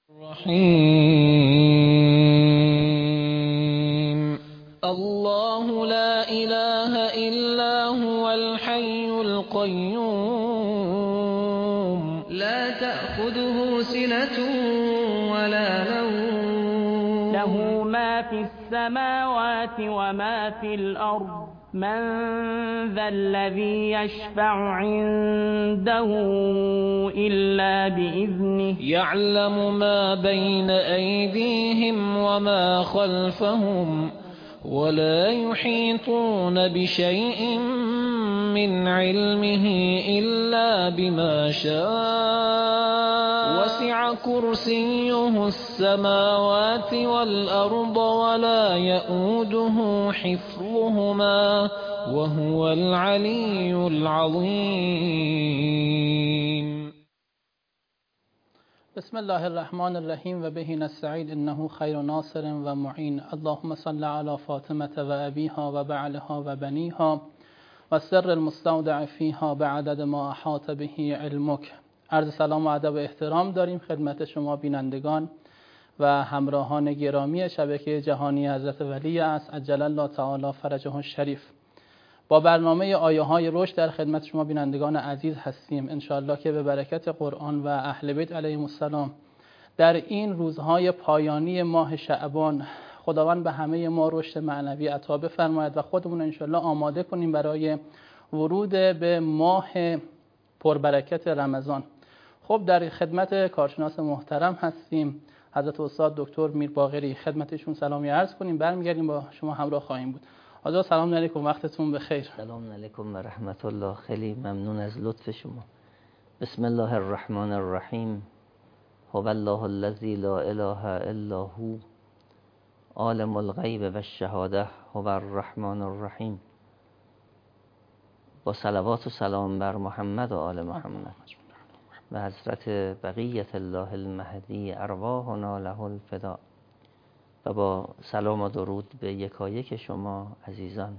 الرحيم الله لا إله إلا هو الحي القيوم لا تأخذه سنة ولا نوم له ما في السماوات وما في الأرض من ذا الذي يشفع عنده إلا بإذنه يعلم ما بين أيديهم وما خلفهم ولا يحيطون بشيء من علمه إلا بما شاء وسع كرسيه السماوات والأرض ولا يؤوده حفظهما وهو العلي العظيم. بسم الله الرحمن الرحیم و به نستعین انه خیر ناصر و معین. اللهم صل علی فاطمه و ابیها و بعلها و بنیها و سر المستودع فیها بعدد ما احاط به علمک. عرض سلام و ادب و احترام داریم خدمت شما بینندگان و همراهان گرامی شبکه جهانی حضرت ولی است عجل الله تعالی فرجه الشریف. با برنامه آیه های رشد در خدمت شما بینندگان عزیز هستیم. انشاءالله که به برکت قرآن و اهل بیت علیهم السلام در این روزهای پایانی ماه شعبان خداوند به همه ما رشد معنوی عطا بفرماید و خودمون انشاءالله آماده کنیم برای ورود به ماه پربرکت رمضان. خب در خدمت کارشناس محترم هستیم حضرت استاد دکتر میر باقری. خدمتشون سلامی عرض کنیم، برمیگردیم با شما همراه خواهیم بود. آقا سلام علیکم، وقتتون بخیر. سلام علیکم و رحمت الله. خیلی ممنون از لطف شما. بسم الله الرحمن الرحیم. هو الله الذی لا اله الا هو عالم الغیب و الشهاده هو الرحمن الرحیم. با صلوات و سلام بر محمد و آل محمد و حضرت بقیت الله المهدی ارواحنا له الفداء و با سلام و درود به یکایک شما عزیزان.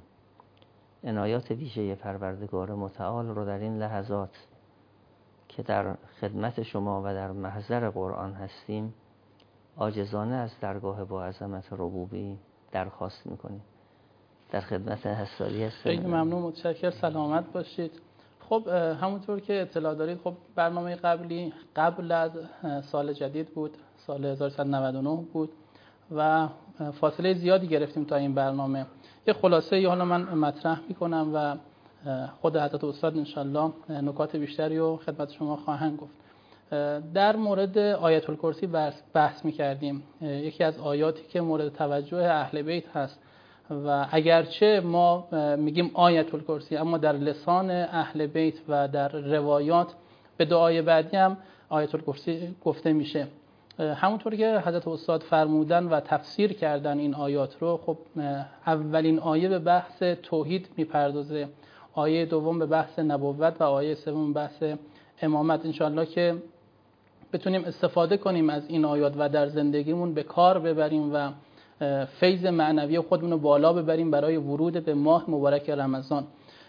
عنایات ویژه پروردگار متعال رو در این لحظات که در خدمت شما و در محضر قرآن هستیم عاجزانه از درگاه با عظمت ربوبی درخواست میکنیم. در خدمت حسالی هستیم. خیلی ممنون، متشکر، سلامت باشید. خب همونطور که اطلاع دارید خب برنامه قبل از سال جدید بود، سال 1399 بود و فاصله زیادی گرفتیم تا این برنامه. یه خلاصه حالا من مطرح میکنم و خود حضرت استاد انشالله نکات بیشتری رو خدمت شما خواهند گفت. در مورد آیت الکرسی بحث میکردیم، یکی از آیاتی که مورد توجه اهل بیت هست و اگرچه ما میگیم آیت الکرسی اما در لسان اهل بیت و در روایات به دعای بعدی هم آیت الکرسی گفته میشه. همونطور که حضرت استاد فرمودن و تفسیر کردن این آیات رو، خب اولین آیه به بحث توحید میپردازه، آیه دوم به بحث نبوت و آیه سوم بحث امامت. انشاءالله که بتونیم استفاده کنیم از این آیات و در زندگیمون به کار ببریم و فیض معنوی خودمون رو بالا ببریم برای ورود به ماه مبارک رمضان.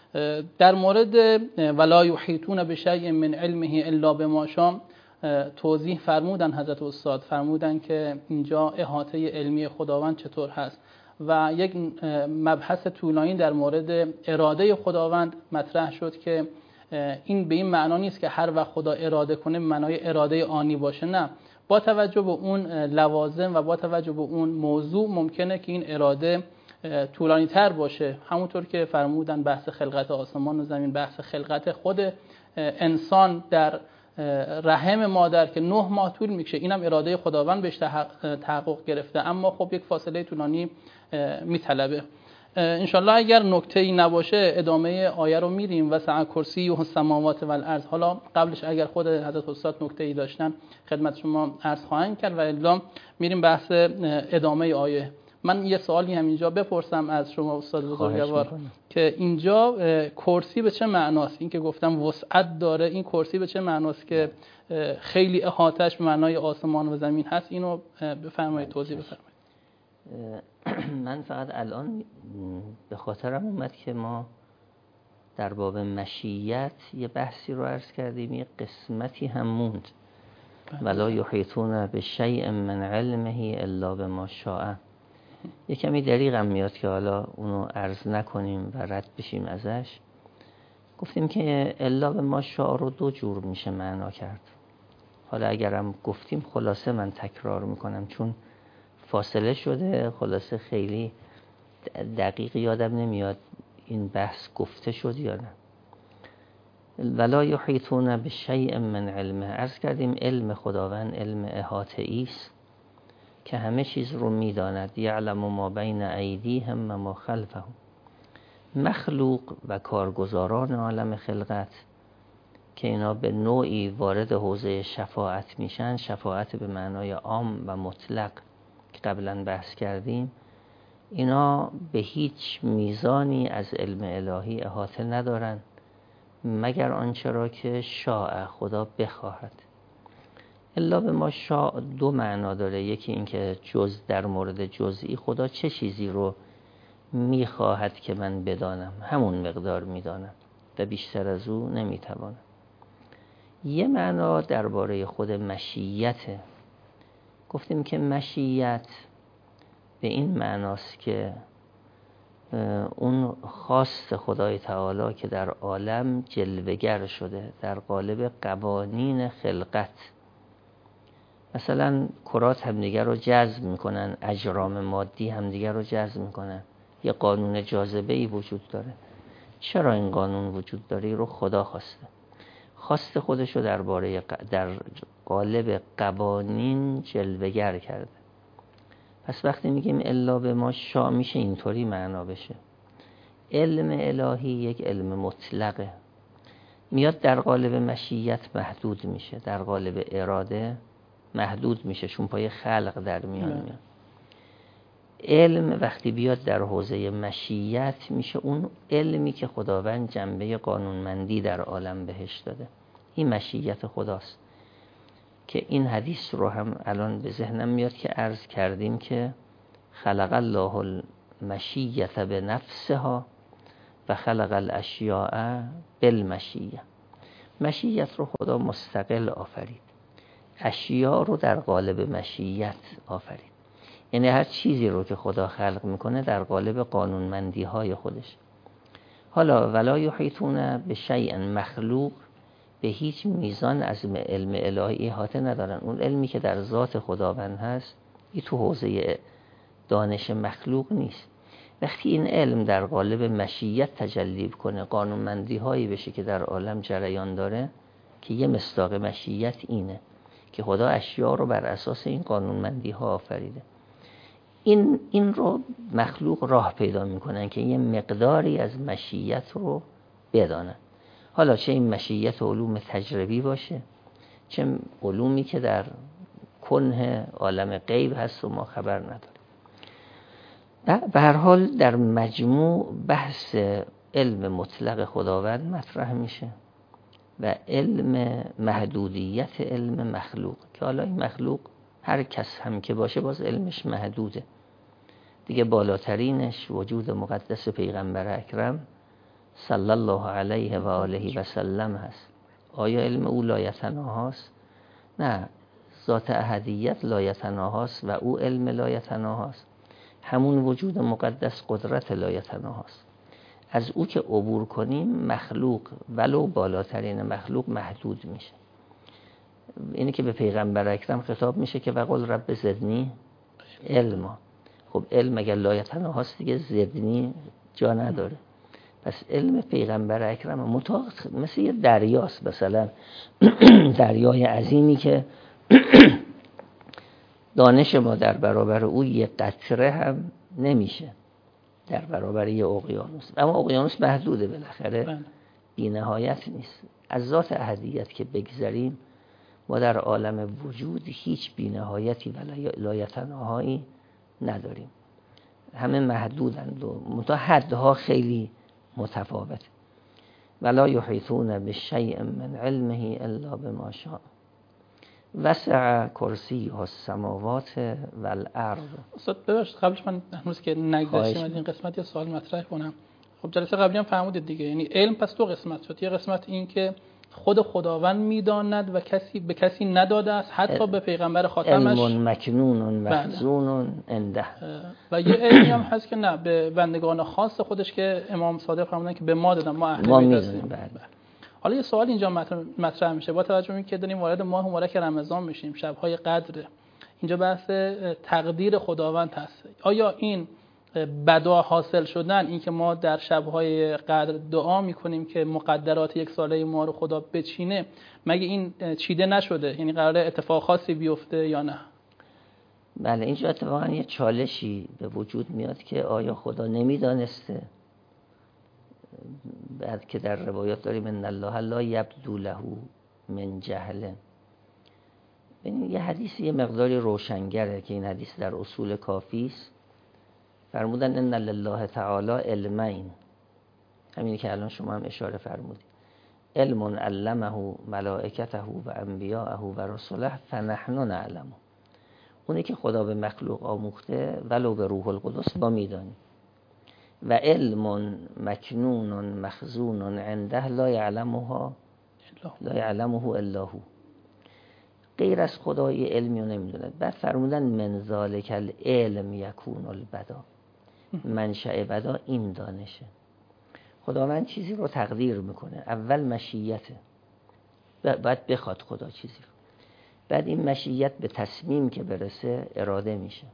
در مورد ولا یحیطون بشیء من علمه الا بما شاء توضیح فرمودن حضرت استاد، فرمودن که اینجا احاطه علمی خداوند چطور هست و یک مبحث طولانی در مورد اراده خداوند مطرح شد که این به این معنا نیست که هر وقت خدا اراده کنه معنای اراده آنی باشه، نه، با توجه به اون لوازم و با توجه به اون موضوع ممکنه که این اراده طولانی تر باشه. همونطور که فرمودن بحث خلقت آسمان و زمین، بحث خلقت خود انسان در رحم مادر که 9 ماه طول میکشه، اینم اراده خداوند بهش تحقق گرفته، اما خب یک فاصله طولانی میطلبه. انشالله اگر نکته‌ای نباشه ادامه آیه رو میریم و سع کرسیه السماوات و الارض. حالا قبلش اگر خود حضرت استاد نکته‌ای داشتن خدمت شما عرض خواهیم کرد و الا میریم بحث ادامه آیه. من یه سوالی همینجا بپرسم از شما استاد بزرگوار که اینجا کرسی به چه معناست؟ این که گفتم وسعت داره، این کرسی به چه معناست که خیلی احاطه‌اش به معنای آسمان و زمین هست؟ اینو بفرمایید، توضیح بفرمایید. من فقط الان به خاطرم اومد که ما در باب مشیت یه بحثی رو عرض کردیم، یه قسمتی هم موند ولا یحیطون بشیء من علمه الا بما شاء. یه کمی دریغ هم میاد که حالا اونو عرض نکنیم و رد بشیم ازش. گفتیم که الا بما شاء رو دو جور میشه معنا کرد. حالا اگرم گفتیم خلاصه من تکرار میکنم چون فاصله شده، خلاصه خیلی دقیق یادم نمیاد این بحث گفته شد یا نه. ولا یحیطون بشیء من علمه، عرض کردیم علم خداوند علم احاطه‌ای است که همه چیز رو میداند. یعلم ما بین ایدیهم و ما خلفهم. مخلوق و کارگزاران عالم خلقت که اینا به نوعی وارد حوزه شفاعت میشن، شفاعت به معنای عام و مطلق که قبلا بحث کردیم، اینا به هیچ میزانی از علم الهی احاطه ندارن مگر آنچه را که شاء خدا بخواهد. الا به ما شاء دو معنا داره. یکی این که جز در مورد جزئی خدا چه چیزی رو میخواهد که من بدانم، همون مقدار میدانم و بیشتر از او نمیتوانم. یه معنا درباره خود مشیته. گفتیم که مشیت به این معناست که اون خواست خدای تعالی که در عالم جلوگر شده در قالب قوانین خلقت. مثلا کرات همدیگر رو جذب میکنن، اجرام مادی همدیگر رو جذب میکنن، یه قانون جاذبه‌ای وجود داره. چرا این قانون وجود داره؟ رو خدا خواسته، خواست خودشو در قالب قوانین جلوگر کرده. پس وقتی میگیم الا به ما شاء میشه اینطوری معنا بشه. علم الهی یک علم مطلقه، میاد در قالب مشیت محدود میشه، در قالب اراده محدود میشه چون پای خلق در میان میاد. علم وقتی بیاد در حوزه مشیت میشه اون علمی که خداوند جنبه قانونمندی در عالم بهش داده. این مشیت خداست که این حدیث رو هم الان به ذهنم میاد که عرض کردیم که خلق الله المشیت بنفسها و خلق الاشیاء بالمشیه. مشیت رو خدا مستقل آفرید، اشیاء رو در قالب مشیت آفرید. یعنی هر چیزی رو که خدا خلق میکنه در قالب قانونمندی های خودش. حالا ولا یحیطون بشیء مخلوق به هیچ میزان از علم الهی احاطه ندارن. اون علمی که در ذات خداوند هست این تو حوزه دانش مخلوق نیست. وقتی این علم در قالب مشیت تجلی کنه، قانونمندی هایی بشه که در عالم جریان داره، که یه مصداق مشیت اینه که خدا اشیاء رو بر اساس این قانونمندی ها آفریده. این رو مخلوق راه پیدا میکنن که یه مقداری از مشیت رو بدانن. حالا چه این مشیت علوم تجربی باشه، چه علومی که در کنه عالم غیب هست و ما خبر نداریم. به هر حال در مجموع بحث علم مطلق خداوند مطرح میشه و علم محدودیت علم مخلوق، که حالا این مخلوق هر کس هم که باشه باز علمش محدوده دیگه. بالاترینش وجود مقدس پیغمبر اکرم صلی الله علیه و آله و سلم هست. آیا علم او لایتناهاست؟ نه، ذات احدیت لایتناهاست و او علم لایتناهاست. همون وجود مقدس قدرت لایتناهاست. از او که عبور کنیم مخلوق ولو بالاترین مخلوق محدود میشه. اینه که به پیغمبر اکرم خطاب میشه که وقل رب زدنی علما. خب علم اگر لایتناهاست دیگه زدنی جا نداره. پس علم پیغمبر اکرم مثل یه دریاست، مثلا دریای عظیمی که دانش ما در برابر او یه قطره هم نمیشه در برابر یه اقیانوس. اما اقیانوس محدوده، بالاخره بی نهایت نیست. از ذات احدیت که بگذریم ما در عالم وجود هیچ بی نهایتی و لایتناهایی نداریم. همه محدودند و حدها خیلی متفاوت. ولا یحیطون بشیء من علمه الا بما شاء وسع کرسیه السماوات والارض. استاد ببخشید قبلش من هنوز که نگذاشتم از این قسمت یه سوال مطرح کنم. خب جلسه قبلی هم فرمودید دیگه، یعنی علم پس دو قسمت شد. یه قسمت این که خود خداوند میداند و کسی به کسی نداده است، حتی به پیغمبر خاتمش. علم مکنون مخزون عنده. و یه علمی هم هست که نه، به بندگان خاص خودش که امام صادق فرمودن که به ما دادن، ما اهل بیت هستیم. حالا یه سوال اینجا مطرح میشه با توجه به اینکه داریم وارد ماه مبارک رمضان میشیم، شب‌های قدر، اینجا بحث تقدیر خداوند هست. آیا این بدا حاصل شدن، این که ما در شب‌های قدر دعا میکنیم که مقدرات یک ساله ما رو خدا بچینه، مگه این چیده نشده؟ یعنی قراره اتفاق خاصی بیفته یا نه؟ بله، اینجا اتفاقا یه چالشی به وجود میاد که آیا خدا نمیدانسته؟ بعد که در روایات داریم ان الله لا یبدو له من جهل. این یه حدیثی یه مقداری روشنگره که این حدیث در اصول کافی است. فرمودن ان لله تعالی علمین، همینی که الان شما هم اشاره فرمودید، علم علمه ملائکته و انبیاءه و رسله فنحن نعلمه. اونی که خدا به مخلوق آموخته ولو به روح القدس ما میدانیم. و علم مکنون مخزون عنده لا یعلمه الا هو. غیر از خدای علمی رو نمیدونه. بعد فرمودن من ذالک العلم یکون البدا، منشأ بدا این دانشه. خداوند چیزی رو تقدیر میکنه، اول مشیته، بعد بخواد خدا چیزی رو، بعد این مشیت به تصمیم که برسه اراده میشه.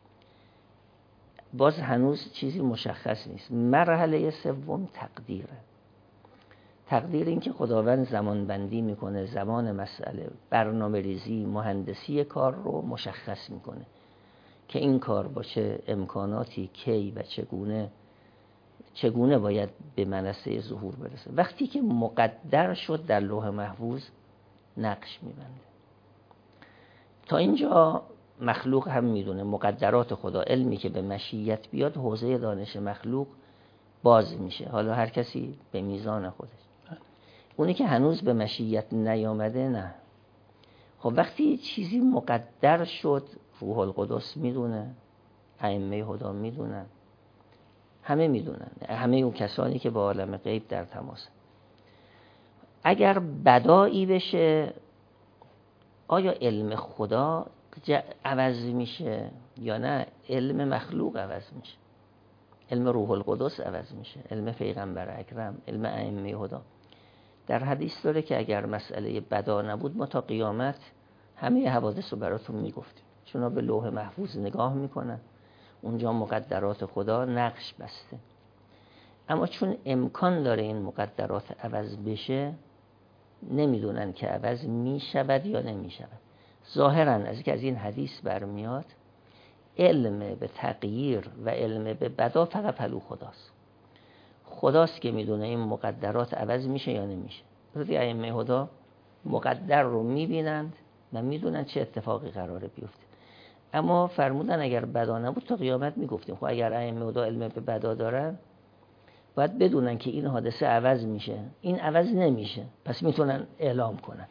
باز هنوز چیزی مشخص نیست. مرحله سوم تقدیره. تقدیر این که خداوند زمان بندی میکنه، زمان مسئله، برنامه ریزی، مهندسی کار رو مشخص میکنه که این کار با چه امکاناتی، کی و چگونه باید به منصه ظهور برسه. وقتی که مقدر شد در لوح محفوظ نقش میبنده. تا اینجا مخلوق هم میدونه مقدرات خدا، علمی که به مشیت بیاد حوزه دانش مخلوق باز میشه، حالا هر کسی به میزان خودش. اونی که هنوز به مشیت نیامده نه. خب وقتی چیزی مقدر شد، روح القدس میدونه، ائمه هدا میدونن، همه میدونن، همه اون کسانی که با عالم غیب در تماس. اگر بدایی بشه، آیا علم خدا عوض میشه یا نه علم مخلوق عوض میشه؟ علم روح القدس عوض میشه، علم پیغمبر اکرم، علم ائمه هدا. در حدیث داره که اگر مسئله بدا نبود ما تا قیامت همه حوادث رو براتون میگفتیم. چون به لوح محفوظ نگاه میکنن، اونجا مقدرات خدا نقش بسته. اما چون امکان داره این مقدرات عوض بشه، نمیدونن که عوض میشود یا نمیشود. ظاهرا از که از این حدیث برمیاد علم به تغییر و علم به بدا فقط پلو خداست که میدونه این مقدرات عوض میشه یا نمیشه. وقتی ائمه هدا مقدر رو میبینند و میدونن چه اتفاقی قراره بیفته. اما فرمودن اگر بدا نبود تا قیامت میگفتیم. خب اگر ائمه هدا علم به بدا دارن، باید بدونن که این حادثه عوض میشه، این عوض نمیشه، پس میتونن اعلام کنن.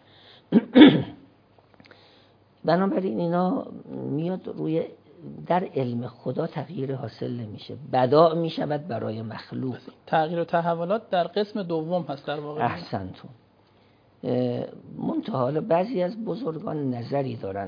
بنابراین اینا میاد روی در علم خدا تغییر حاصل نمیشه، بدا میشود برای مخلوق. تغییر و تحولات در قسم دوم هست در واقع. احسنتون. منتها بعضی از بزرگان نظری دارن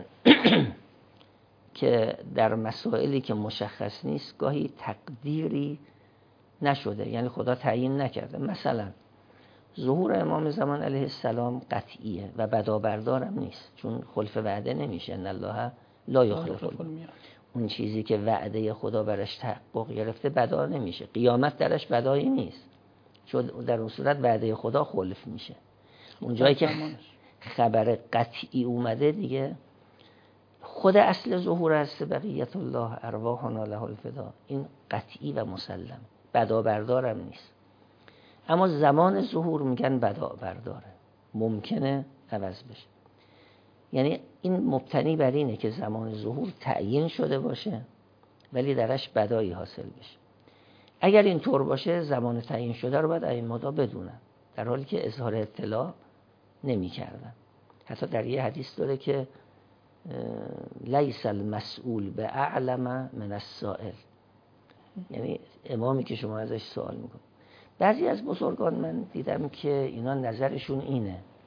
که در مسائلی که مشخص نیست گاهی تقدیری نشده، یعنی خدا تعیین نکرده. مثلا ظهور امام زمان علیه السلام قطعیه و بدابردارم نیست، چون خلف وعده نمیشه. ان الله لا یخلف الميعاد. اون چیزی که وعده خدا برش تحقق گرفته بدا نمیشه. قیامت درش بدایی نیست، چون در اون صورت وعده خدا خلف میشه. اون جایی که خبر قطعی اومده دیگه خود اصل ظهور است. بقیت الله ارواحنا له الفدا، این قطعی و مسلم، بدابردارم نیست. اما زمان ظهور میگن بدابرداره، ممکنه عوض بشه. یعنی این مبتنی بر اینه که زمان ظهور تعیین شده باشه ولی درش بدایی حاصل بشه. اگر این طور باشه زمان تعیین شده رو باید ائمه بدونن، در حالی که اظهار اطلاع نمی کردن. حتی در یه حدیث داره که لیس المسئول به اعلم من السائل، یعنی امامی که شما ازش سوال میکنید. بعضی از بزرگان من دیدم که اینا نظرشون اینه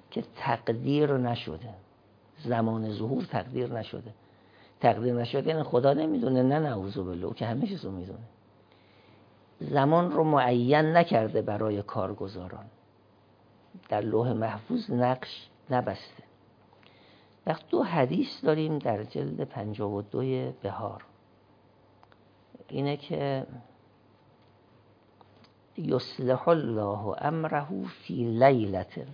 که تقدیر نشده، زمان ظهور تقدیر نشده. تقدیر نشده یعنی خدا نمیدونه، نه نعوذ بالله، که همه چیزو میدونه. زمان رو معین نکرده برای کارگزاران، در لوح محفوظ نقش نبسته. وقت 2 حدیث داریم در جلد 52 بهار، اینه که یصلح الله امره فی لیلة،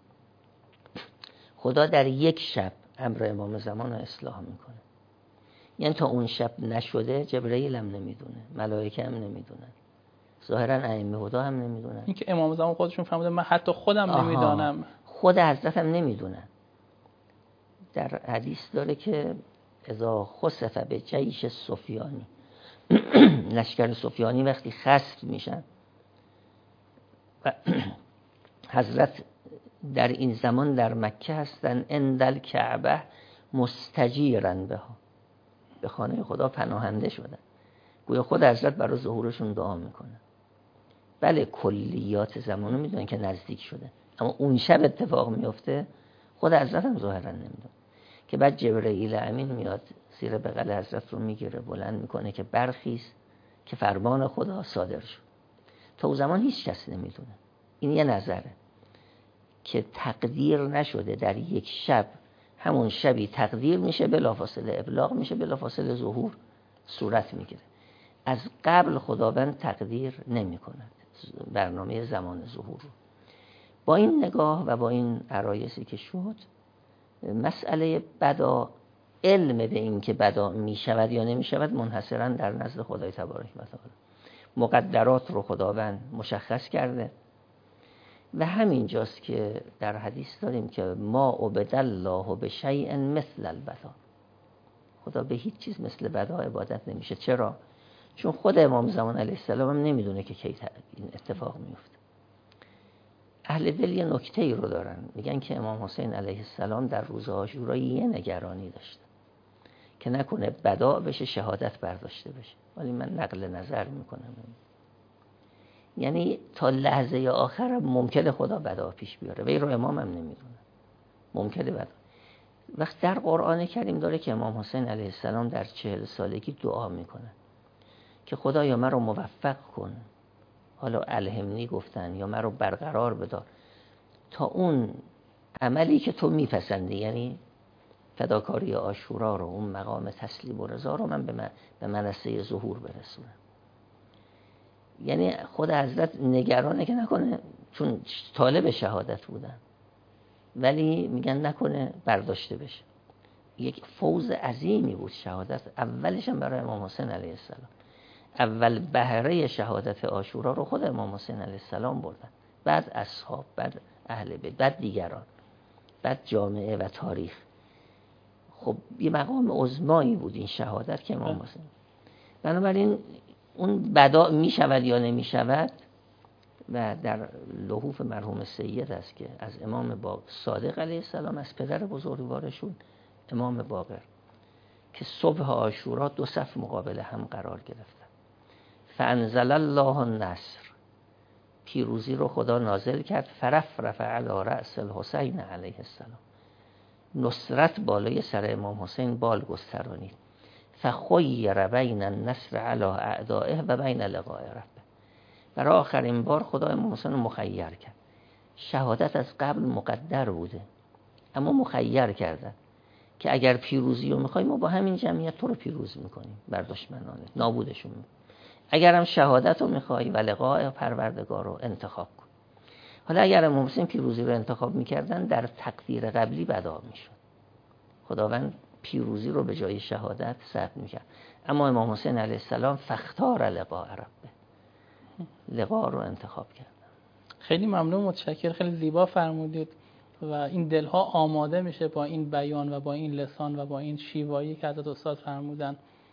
خدا در یک شب امر امام زمان رو اصلاح میکنه. یعنی تا اون شب نشده جبرئیل هم نمیدونه، ملائکه هم نمیدونن، ظاهرا ائمه هدا هم نمیدونن. این که امام زمان خودشون فرمودن من حتی خودم نمیدانم، خود حضرت هم نمیدونن. در حدیث داره که اذا خسف به جیش سفیانی، لشکر سفیانی وقتی خسف میشن و حضرت در این زمان در مکه هستن، اندل کعبه مستجیرن بها، به خانه خدا پناهنده شدن، گویا خود حضرت برای ظهورشون دعا میکنه. بله کلیات زمانو میدونن که نزدیک شده، اما اون شب اتفاق میفته خود حضرت هم ظاهرا نمیدونه. که بعد جبرئیل امین میاد زیر بغل حضرت رو میگیره، بلند میکنه که برخیز که فرمان خدا صادر شد. تا اون زمان هیچ کس نمیدونه. این یه نظره که تقدیر نشده، در یک شب همون شبی تقدیر میشه، بلافاصله ابلاغ میشه، بلافاصله ظهور صورت میگیره. از قبل خداوند تقدیر نمی کند برنامه زمان ظهور رو. با این نگاه و با این عرایضی که شد، مسئله بدا، علم به این که بدا می شود یا نمی شود منحصرا در نزد خدای تبارک و تعالی. مقدرات رو خداوند مشخص کرده و همین جاست که در حدیث داریم که ما عبد الله بشیء مثل البدا، خدا به هیچ چیز مثل بدا عبادت نمیشه. چرا؟ چون خود امام زمان علیه السلام هم نمیدونه که کی این اتفاق میفته. اهل دل یه نکته رو دارن، میگن که امام حسین علیه السلام در روز عاشورا یه نگرانی داشته که نکنه بدا بشه، شهادت برداشته بشه. ولی من نقل نظر میکنم، یعنی تا لحظه آخر ممکنه خدا بدا پیش بیاره و این رو امام هم نمیدونه، ممکنه بدا. وقت در قرآن کریم داره که امام حسین علیه السلام در 40 سالگی دعا میکنه که خدایا من رو موفق کن، حالا الهمنی گفتن، یا من رو برقرار بدار تا اون عملی که تو میپسندی، یعنی فداکاری عاشورا رو، اون مقام تسلیم و رضا رو من به منصه ظهور برسونم. یعنی خود حضرت نگرانه که نکنه، چون طالب شهادت بودن ولی میگن نکنه برداشته بشه. یک فوز عظیمی بود شهادت، اولش هم برای امام حسین علیه السلام. اول بهره شهادت عاشورا رو خود امام حسین علیه السلام بردن، بعد اصحاب، بعد اهل بیت، بعد دیگران، بعد جامعه و تاریخ. خب یه مقام عظمایی بود این شهادت که امام حسین. بنابراین اون بدا می شود یا نمی شود، و در لحوف مرحوم سید است که از امام صادق علیه السلام، از پدر بزرگوارشون امام باقر، که صبح عاشورا 2 صف مقابل هم قرار گرفتن. فانزل الله النصر، پیروزی رو خدا نازل کرد. فرفرف علی رأس الحسین علیه السلام، نصرت بالای سر امام حسین بال گسترانید. فخیر بین النصر علی اعدائه و بین لقاء ربه، برای آخرین بار خدا امام حسین رو مخیر کرد. شهادت از قبل مقدر بوده اما مخیر کردن که اگر پیروزی رو میخوای ما با همین جمعیت تو رو پیروز میکنیم بر دشمنانت، نابودشون میکنیم. اگر هم شهادت رو میخوای و لقاء پروردگار رو انتخاب کن. حالا اگر امام حسین پیروزی رو انتخاب میکردن در تقدیر قبلی بدا میشد، خداوند پیروزی رو به جای شهادت ثبت میکرد. اما امام حسین علیه السلام فاختار لقاء ربه، لقاء رو انتخاب کرد. خیلی ممنون، متشکر، خیلی زیبا فرمودید و این دلها آماده میشه با این بیان و با این لسان و با این شیوایی که حضرت استاد فرمودن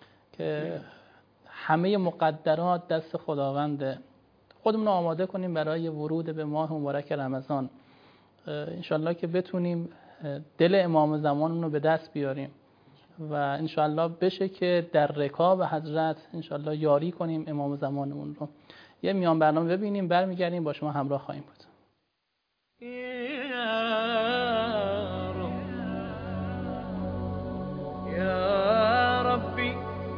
که همه مقدرات دست خداونده. خودمون رو آماده کنیم برای ورود به ماه مبارک رمضان، انشالله که بتونیم دل امام زمانمون رو به دست بیاریم و انشالله بشه که در رکاب حضرت انشالله یاری کنیم امام زمانمون رو. یه میان برنامه ببینیم، برمیگردیم با شما همراه خواهیم بود. يا ربي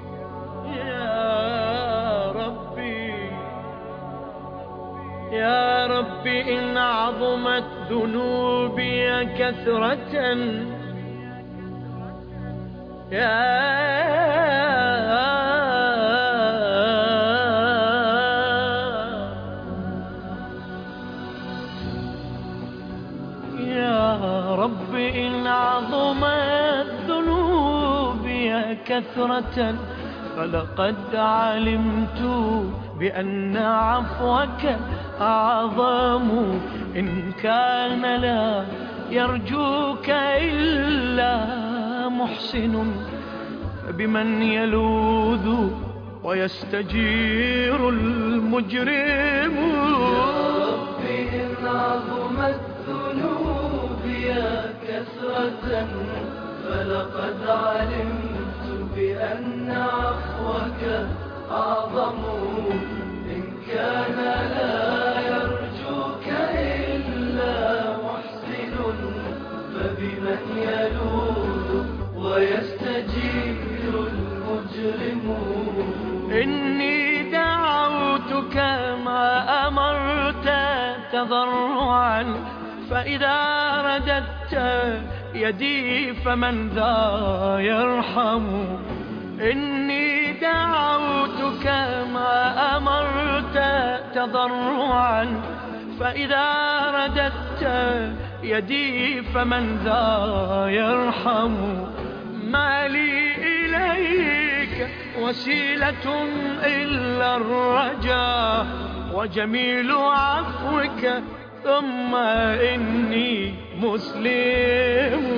يا ربي يا ربي إن عظمت ذنوبي كثرة يا ربي إن عظمت ذنوبي كثرة فلقد علمت بأن عفوك أعظم إن كان لا يرجوك إلا محسن فبمن يلوذ ويستجير المجرم يا ربي إن عظمت ذنوبي كثرة فلقد علمت بأن عفوك أعظم إن كان لا يرجوك إلا محسن فبمن يلوذ ويستجير المجرم إني دعوتك ما أمرت تضرعا فإذا رددت يدي فمن ذا يرحم إني دعوتك ما أمرت تضرعا فإذا رددت يدي فمن ذا يرحم ما لي إليك وسيلة إلا الرجاء وجميل عفوك ثم إني مسلم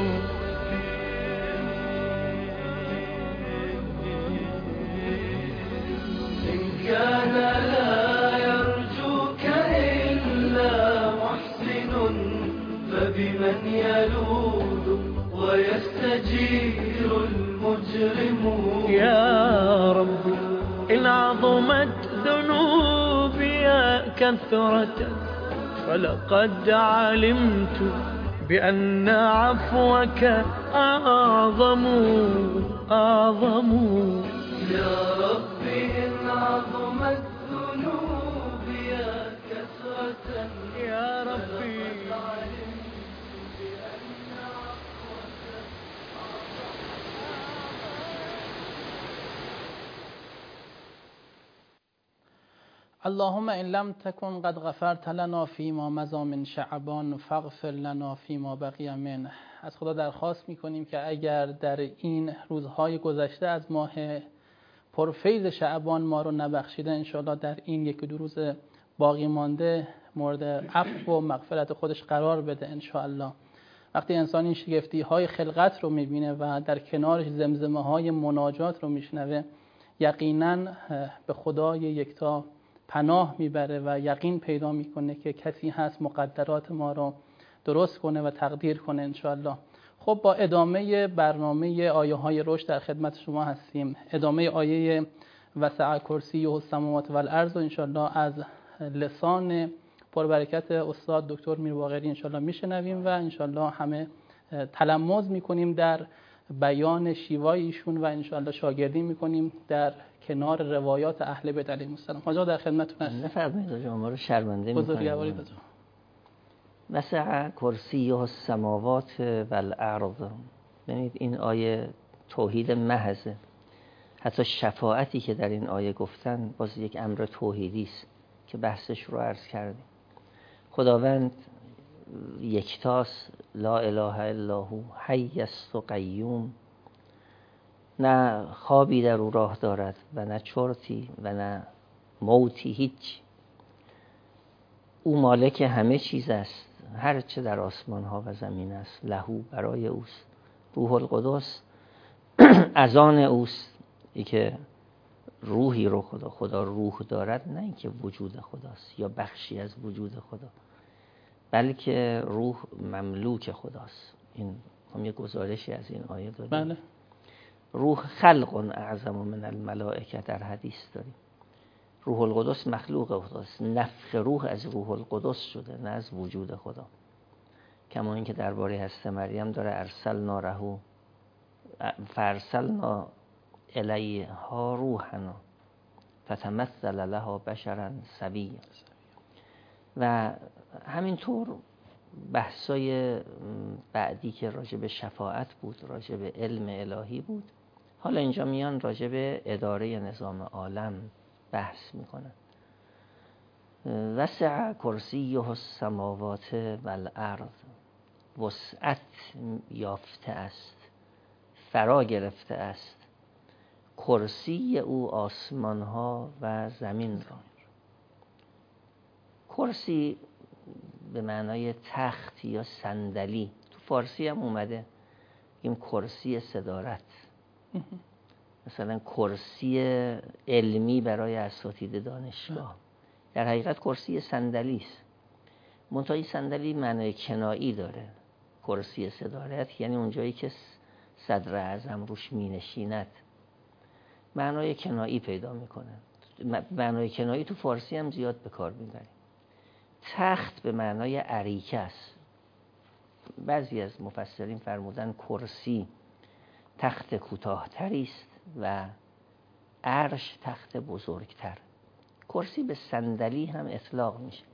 إن كان لا يرجوك إلا محسن فبمن يلوذ ويستجير المجرم يا رب إن عظمت ذنوبي كثرة فلقد علمت بأن عفوك أعظم يا ربي إن عظمت ذنوبي كثرة يا ربي اللهم إن لم تكن قد غفرت لنا فيما مضى من شعبان فاغفر لنا فيما بقي منه. از خدا درخواست میکنیم که اگر در این روزهای گذشته از ماه پرفیض شعبان ما رو نبخشیده، انشاءالله در این یکی دو روز باقی مانده مورد عفو و مغفرت خودش قرار بده انشاءالله. وقتی انسان این شگفتی های خلقت رو میبینه و در کنارش زمزمه های مناجات رو میشنوه، یقینا به خدای یکتا پناه میبره و یقین پیدا میکنه که کسی هست مقدرات ما رو درست کنه و تقدیر کنه انشاءالله. خب با ادامه برنامه آیه های رشد در خدمت شما هستیم. ادامه آیه وسع کرسیه السماوات والارض و انشاءالله از لسان پربرکت استاد دکتر میرباقری انشاءالله میشنویم و انشاءالله همه تلمذ میکنیم در بیان شیوای ایشون و انشاءالله شاگردی میکنیم در کنار روایات اهل بیت علیهم السلام. حاجا در خدمتتون هستم. نفرمایید ما رو شرمنده بزرگواری می‌کنید. وسع کرسیه السماوات والارض. ببینید این آیه توحید محضه. حتی شفاعتی که در این آیه گفتن باز یک امر توحیدی است که بحثش رو عرض کردیم. خداوند یکتاست، لا اله الا هو، حی است و قیوم، نه خوابی در او راه دارد و نه چرتی و نه موتی، هیچ. او مالک همه چیز است، هر چه در آسمان ها و زمین است لهو، برای اوست. روح القدس از آن اوست. ای که روحی رو خدا روح دارد، نه اینکه وجود خداست یا بخشی از وجود خدا، بلکه روح مملوک خداست. این هم یه گزارشی از این آیه داریم. بله. روح خلق اعظم من الملائکه در حدیث داریم. روح القدس مخلوق خداست. نفخ روح از روح القدس شده، نه از وجود خدا. کما اینکه درباره هست مریم داره ارسلنا له فارسلنا الیها روحنا فتمثل لها بشرا سویا. و همینطور بحثای بعدی که راجع به شفاعت بود، راجع به علم الهی بود، حالا اینجا میان راجع به اداره نظام عالم بحث میکنن. وسع کرسیه السماوات و الارض، وسعت یافته است، فرا گرفته است کرسی او آسمان ها و زمین را. کرسی به معنای تخت یا صندلی، تو فارسی هم اومده این کرسی صدارت، مثلا کرسی علمی برای اساتید دانشگاه. در حقیقت کرسی صندلی است، منتها این صندلی معنای کنایی داره. کرسی صدارت یعنی اونجایی که صدر اعظم روش می نشیند، معنای کنایی پیدا میکنه. معنای کنایی تو فارسی هم زیاد به کار میبریم. تخت به معنای اریکه است. بعضی از مفسرین فرمودن کرسی تخت کوتاه‌تری است و عرش تخت بزرگتر. کرسی به صندلی هم اطلاق میشه.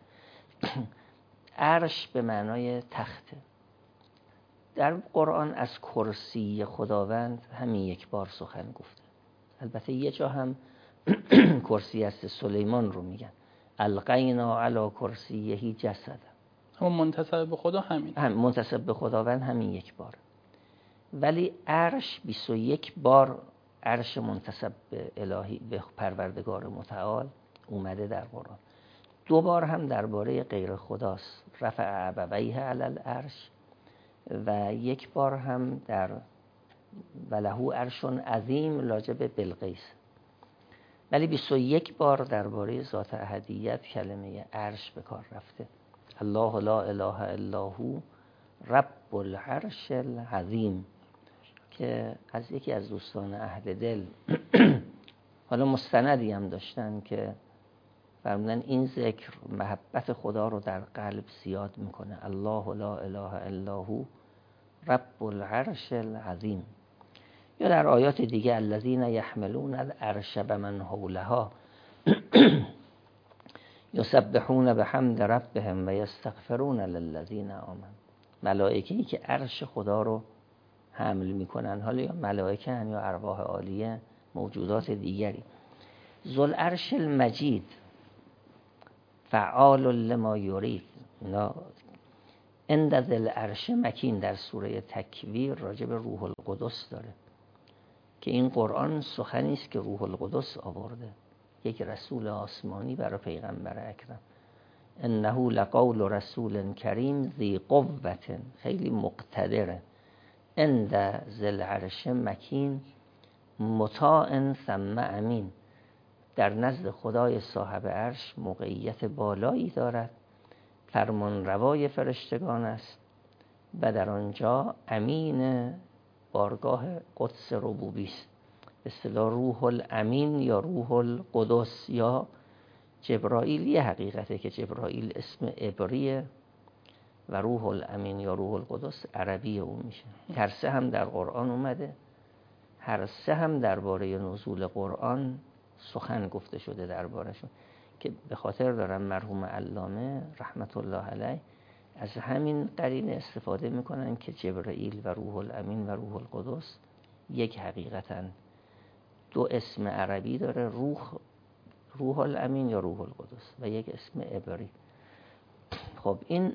عرش به معنای تخته. در قرآن از کرسی خداوند همین یک بار سخن گفته. البته یه جا هم کرسی است سلیمان رو میگن القینا علی کرسیه جسد. همون منتسب به خدا همین. منتسب به خداوند همین یک بار. ولی عرش 21 بار عرش منتسب به الهی، به پروردگار متعال اومده در قرآن. 2 بار هم درباره غیر خداست، رفع ابویه علی العرش، و 1 بار هم در وله عرش عظیم لاجب بلقیس. ولی 21 بار درباره ذات احدیت کلمه عرش به کار رفته. الله لا اله الا هو رب العرش العظیم، که از یکی از دوستان اهل دل حالا مستندی هم داشتن که فرمودن این ذکر محبت خدا رو در قلب زیاد میکنه. الله لا اله الا هو رب العرش العظیم. یا در آیات دیگه الذین یحملون العرش بمن حولها یسبحون بحمد ربهم و یستغفرون للذین آمنوا. ملائکه‌ای که عرش خدا رو حمل میکنن، حالا یا ملائکه هم یا ارواح عالیه موجودات دیگری. ذوالعرش المجید فعال لما یرید. عند ذی العرش مکین در سوره تکویر راجع به روح القدس داره که این قرآن سخنی است که روح القدس آورده، یک رسول آسمانی برای پیغمبر اکرم. انه لقول رسول کریم ذی قوة، خیلی مقتدره، عند ذی العرش مکین مطاع ثم امین. در نزد خدای صاحب عرش موقعیت بالایی دارد، فرمان روای فرشتگان است و در آنجا امین بارگاه قدس ربوبی است. به اصطلاح روح الامین یا روح القدس یا جبرائیل. یه حقیقته که جبرائیل اسم عبریه و روح الامین یا روح القدس عربی اون میشه. هر سه هم در قرآن اومده، هر سه هم درباره نزول قرآن سخن گفته شده دربارشون، که به خاطر دارم مرحوم علامه رحمت الله علیه از همین قرینه استفاده میکنن که جبرائیل و روح الامین و روح القدس یک حقیقتن. 2 اسم عربی داره، روح الامین یا روح القدس، و یک اسم عبری. خب این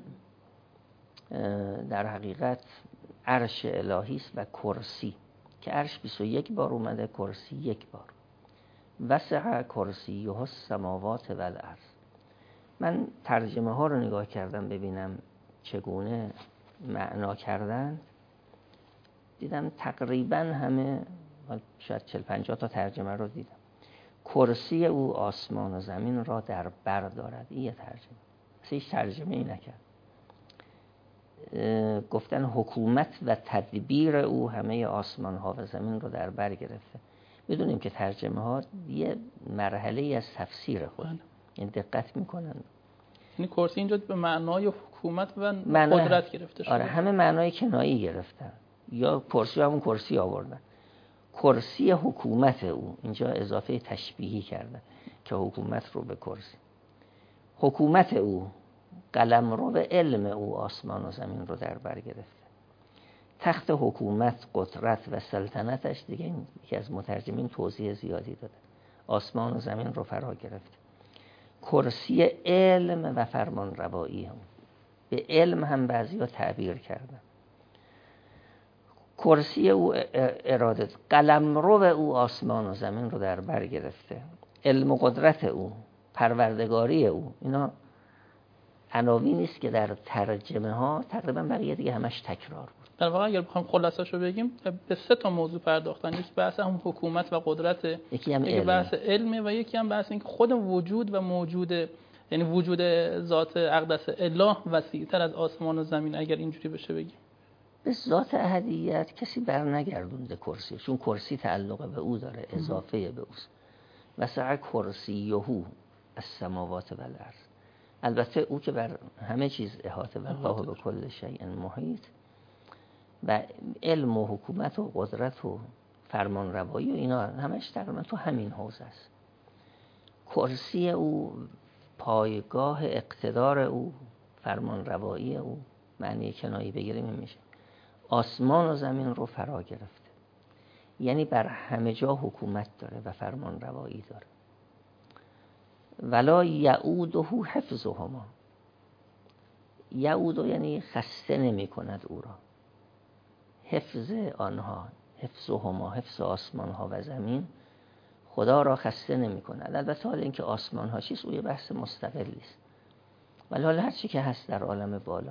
در حقیقت عرش الهی است و کرسی، که عرش 21 بار اومده، کرسی 1 بار. وسع کرسیه السماوات و الارض. من ترجمه ها رو نگاه کردم ببینم چگونه معنا کردن، دیدم تقریبا همه، شاید 40-50 تا ترجمه رو دیدم. کرسی او آسمان و زمین را در بر دارد. این یه ترجمه، هیچ ترجمه ای نکرد. گفتن حکومت و تدبیر او همه آسمان ها و زمین رو در بر گرفته. میدونیم که ترجمه ها یه مرحله از تفسیر خود، این دقت میکنن. یعنی کرسی اینجا به معنای حکومت و قدرت گرفته شده. آره، همه معنای کنایی گرفتن. یا کرسی همون کرسی آوردن، کرسی حکومت او، اینجا اضافه تشبیهی کردن که حکومت رو به کرسی، حکومت او، قلمرو به علم او آسمان و زمین رو در بر گرفته. تخت حکومت، قدرت و سلطنتش، دیگه یکی از مترجمین توضیح زیادی داده، آسمان و زمین رو فرا گرفته. کرسی علم و فرمان روایی هم، به علم هم بعضی تعبیر کردن. کرسی او اراده، قلمرو او آسمان و زمین رو در بر گرفته. علم و قدرت او، پروردگاری او، اینا عناوینی است که در ترجمه ها تقریبا بقیه دیگه همش تکرار بود. در واقع اگر بخوایم خلاصه‌شو بگیم به 3 تا موضوع پرداختن. یک بحث هم حکومت و قدرت، یکی بحث علمه و یکی هم بحث اینکه خود وجود و موجود، یعنی وجود ذات اقدس الله وسیع‌تر از آسمان و زمین، اگر اینجوری بشه بگیم. به ذات احدیت کسی برنگردونده کرسی، چون کرسی تعلق به او داره، اضافه به اوست. وسع کرسیه السماوات و الارض. البته او که بر همه چیز احاطه و الله به کل شیء محیط، و علم و حکومت و قدرت و فرمان روایی و اینا همش تقریبا تو همین حوزه است. کرسی او، پایگاه اقتدار او، فرمان روایی او، معنی کنایی بگیریم میشه آسمان و زمین رو فرا گرفته، یعنی بر همه جا حکومت داره و فرمان روایی داره. ولا یعوده حفظهما، یعود یعنی خسته نمی کند او را، حفظ آنها، حفظهما، حفظ آسمان ها و زمین خدا را خسته نمی کند. البته حال اینکه آسمان ها چیست، او یه بحث مستقلی است، ولی حال هر چی که هست در عالم بالا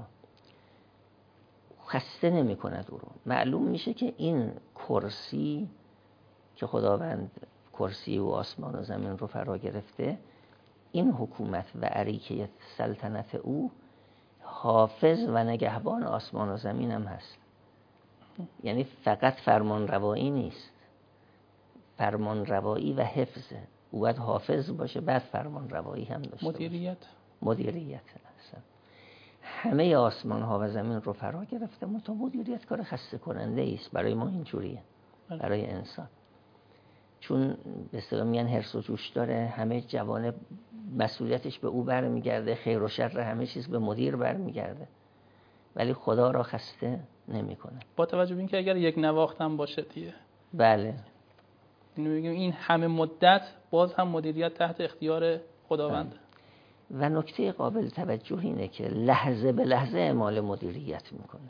خسته نمی کند او رو. معلوم میشه که این کرسی که خداوند کرسی و آسمان و زمین رو فرا گرفته، این حکومت و اریکه سلطنت او حافظ و نگهبان آسمان و زمین هم هست. یعنی فقط فرمان روایی نیست، فرمان روایی و حفظه. او باید حافظ باشه، بعد فرمان روایی هم داشته مدیریت هست. همه آسمان ها و زمین رو فرا گرفته، مدیریت کار خسته کننده است برای ما، اینجوریه برای انسان، چون به اصطلاح میگن حرص و جوش داره، همه جوانب مسئولیتش به او برمیگرده، خیر و شر همه چیز به مدیر برمیگرده، ولی خدا را خسته نمیکنه. با توجه به اینکه اگر یک نواخت هم باشه دیگه، بله، این همه مدت باز هم مدیریت تحت اختیار خداونده. و نکته قابل توجه اینه که لحظه به لحظه اعمال مدیریت میکنه.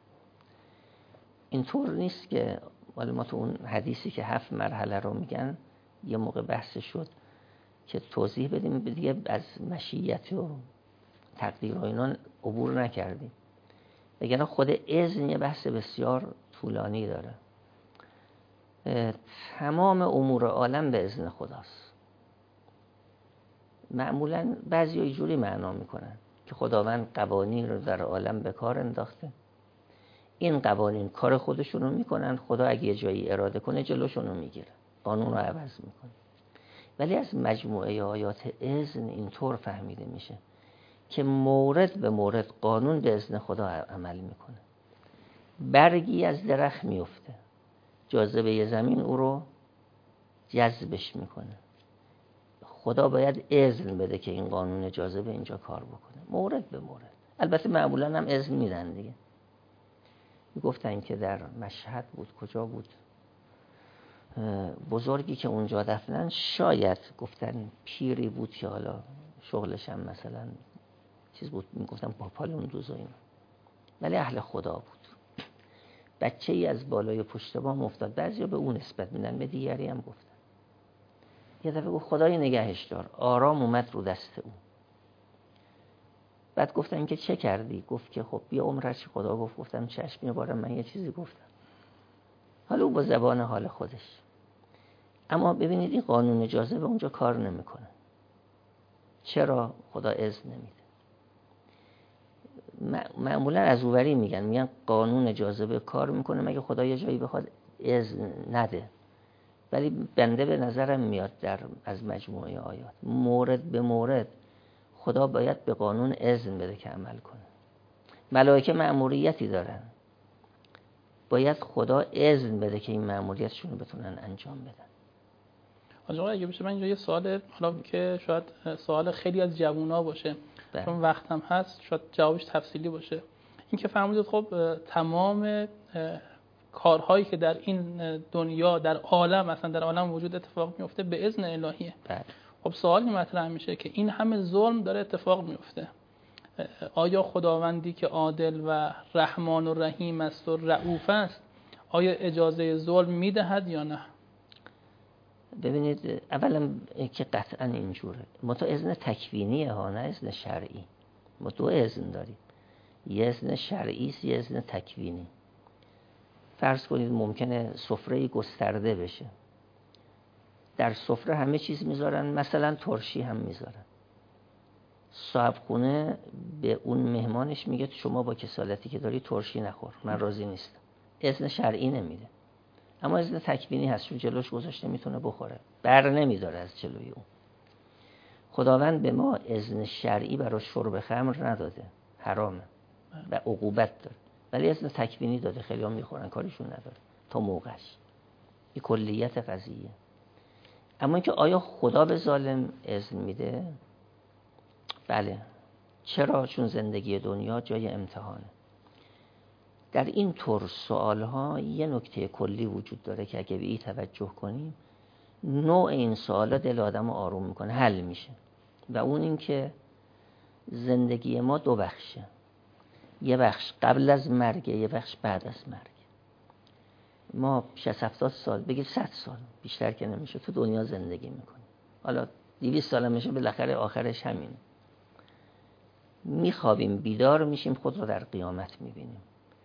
اینطور نیست که ما تو اون حدیثی که 7 مرحله رو میگن یه موقع بحث شد که توضیح بدیم، دیگه از مشیت و تقدیر و اینا عبور نکردیم. بگن خود اذن یه بحث بسیار طولانی داره. تمام امور عالم به اذن خداست. معمولا بعضی اینجوری معنا میکنن که خداوند قوانین رو در عالم به کار انداخته، این قوانین کار خودشون رو میکنن، خدا اگه یه جایی اراده کنه جلوشون رو میگیره، قانون رو عوض میکنه. ولی از مجموعه آیات اذن اینطور فهمیده میشه که مورد به مورد قانون به اذن خدا عمل میکنه. برگی از درخت میفته، جاذبه زمین او رو جذبش میکنه، خدا باید اذن بده که این قانون جاذبه اینجا کار بکنه، مورد به مورد. البته معمولا هم اذن میدن دیگه. گفتن که در مشهد بود، کجا بود، بزرگی که اونجا دفنن، شاید گفتن پیری بود که حالا شغلش هم مثلا چیز بود، میگفتن پاپالون دوز و اینا، ولی اهل خدا بود. بچه ای از بالای پشت بام افتاد، بعضیا به اون نسبت میدن، به دیگری هم گفتن. یه دفعه گفت خدای نگهش دار، آرام اومد رو دست او. بعد گفتن که چه کردی؟ گفت که خب بیا عمرش. خدا گفتم چشم، یه بارم من یه چیزی گفتم. حالا او با زبان حال خودش. اما ببینید این قانون جاذبه اونجا کار نمیکنه. چرا؟ خدا اذن نمیده. معمولا از اوری میگن قانون جاذبه کار میکنه مگه خدا یه جایی بخواد اذن نده. ولی بنده به نظرم میاد از مجموعه آیات مورد به مورد خدا باید به قانون اذن بده که عمل کنه. ملائکه مأموریتی دارن، باید خدا اذن بده که این مأموریتشون رو بتونن انجام بدن. آقا اگه بشه من اینجا یه سوال، حالا که شاید سوال خیلی از جوونا باشه چون وقتم هست، شاید جوابش تفصیلی باشه. این که فرمودید خب تمام کارهایی که در این دنیا، در عالم، مثلا در عالم وجود اتفاق میفته به اذن الهیه. خب سوالی مطرح میشه که این همه ظلم داره اتفاق میفته، آیا خداوندی که عادل و رحمان و رحیم است و رؤوف است، آیا اجازه ظلم میدهد یا نه؟ ببینید اولا که قطعا اینجوره، ما تو اذن تکوینیه ها، نه اذن شرعی. ما دو اذن داریم، یه اذن شرعی است، یه اذن تکوینی. فرض کنید ممکنه سفره گسترده بشه، در سفره همه چیز میذارن، مثلا ترشی هم میذارن، صاحبخونه به اون مهمانش میگه شما با کسالتی که داری ترشی نخور، من راضی نیستم. اذن شرعی نمیده، اما اذن تکوینی هست، چون جلوش گذاشته میتونه بخوره، بر نمیداره از جلوی اون. خداوند به ما اذن شرعی برای شرب خمر نداده، حرامه و عقوبت داره، ولی اذن تکوینی داده، خیلی هم میخورن، کاریشون نداره تا موقعش. این کلیت قضیه. اما اینکه آیا خدا به ظالم اذن میده؟ بله. چرا؟ چون زندگی دنیا جای امتحانه. در این طور سوالها یه نکته کلی وجود داره که اگه به این توجه کنیم، نوع این سوالا دل آدم آروم میکنه، حل میشه. و اون این که زندگی ما دو بخشه، یه بخش قبل از مرگ، یه بخش بعد از مرگ. ما 60-70 سال، بگید 100 سال، بیشتر که نمیشه، تو دنیا زندگی میکنیم. حالا 200 سال میشه، بالاخره آخرش همین. میخوابیم، بیدار میشیم، خود رو در قیامت میبینیم.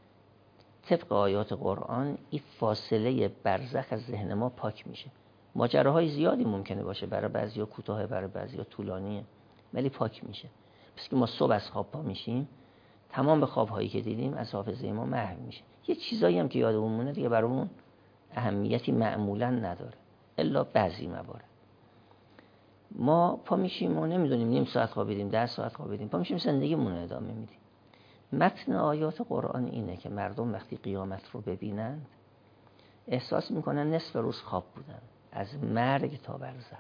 طبق آیات قرآن این فاصله برزخ از ذهن ما پاک میشه. ماجراهای زیادی ممکنه باشه، برای بعضیا کوتاه، برای بعضیا طولانیه، ولی پاک میشه. پس که ما صبح از خواب پا میشیم، تمام به خوابهایی که دیدیم از حافظه ما محو میشه. یه چیزایی هم که یادمون مونه دیگه برامون اهمیتی معمولا نداره، الا بعضی موارد. ما پا میشیم و نمیدونیم نیم ساعت خوابیدیم، 10 ساعت خوابیدیم، پا میشیم زندگیمون رو ادامه میدیم. متن آیات قرآن اینه که مردم وقتی قیامت رو ببینند احساس میکنن نصف روز خواب بودن، از مرگ تا برزخ،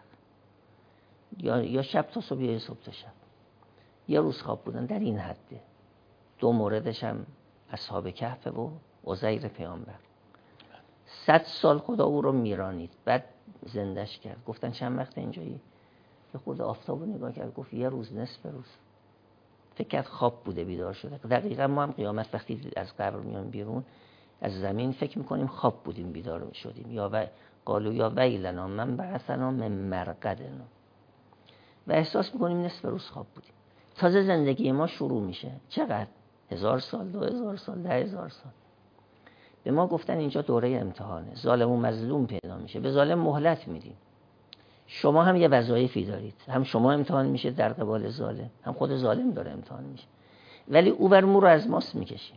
یا شب تا صبح یا صبح تا شب، یه روز خواب بودن. در این حده. دو موردش هم اصحاب کهف و عزیر پیامبر. 100 سال خدا او رو میرانید، بعد زندش کرد. گفتن چند وقت اینجایی؟ که خود آفتاب رو نگاه کرد، گفت یه روز، نصف روز. فکر کرد خواب بوده، بیدار شده. دقیقا ما هم قیامت وقتی از قبر میان بیرون از زمین، فکر میکنیم خواب بودیم بیدار شدیم. یا قالوا یا ویلنا من بعثنا من مرقدنا، و احساس میکنیم نصف روز خواب بودیم. تازه زندگی ما شروع میشه. چقدر؟ 1000 سال، 2000 سال، 10,000 سال. به ما گفتن اینجا دوره امتحانه، ظالم و مظلوم پیدا میشه، به ظالم مهلت میدیم. شما هم یه وظایفی دارید، هم شما امتحان میشه در قبال ظالم، هم خود ظالم داره امتحان میشه، ولی او بر مو رو از ماست میکشیم.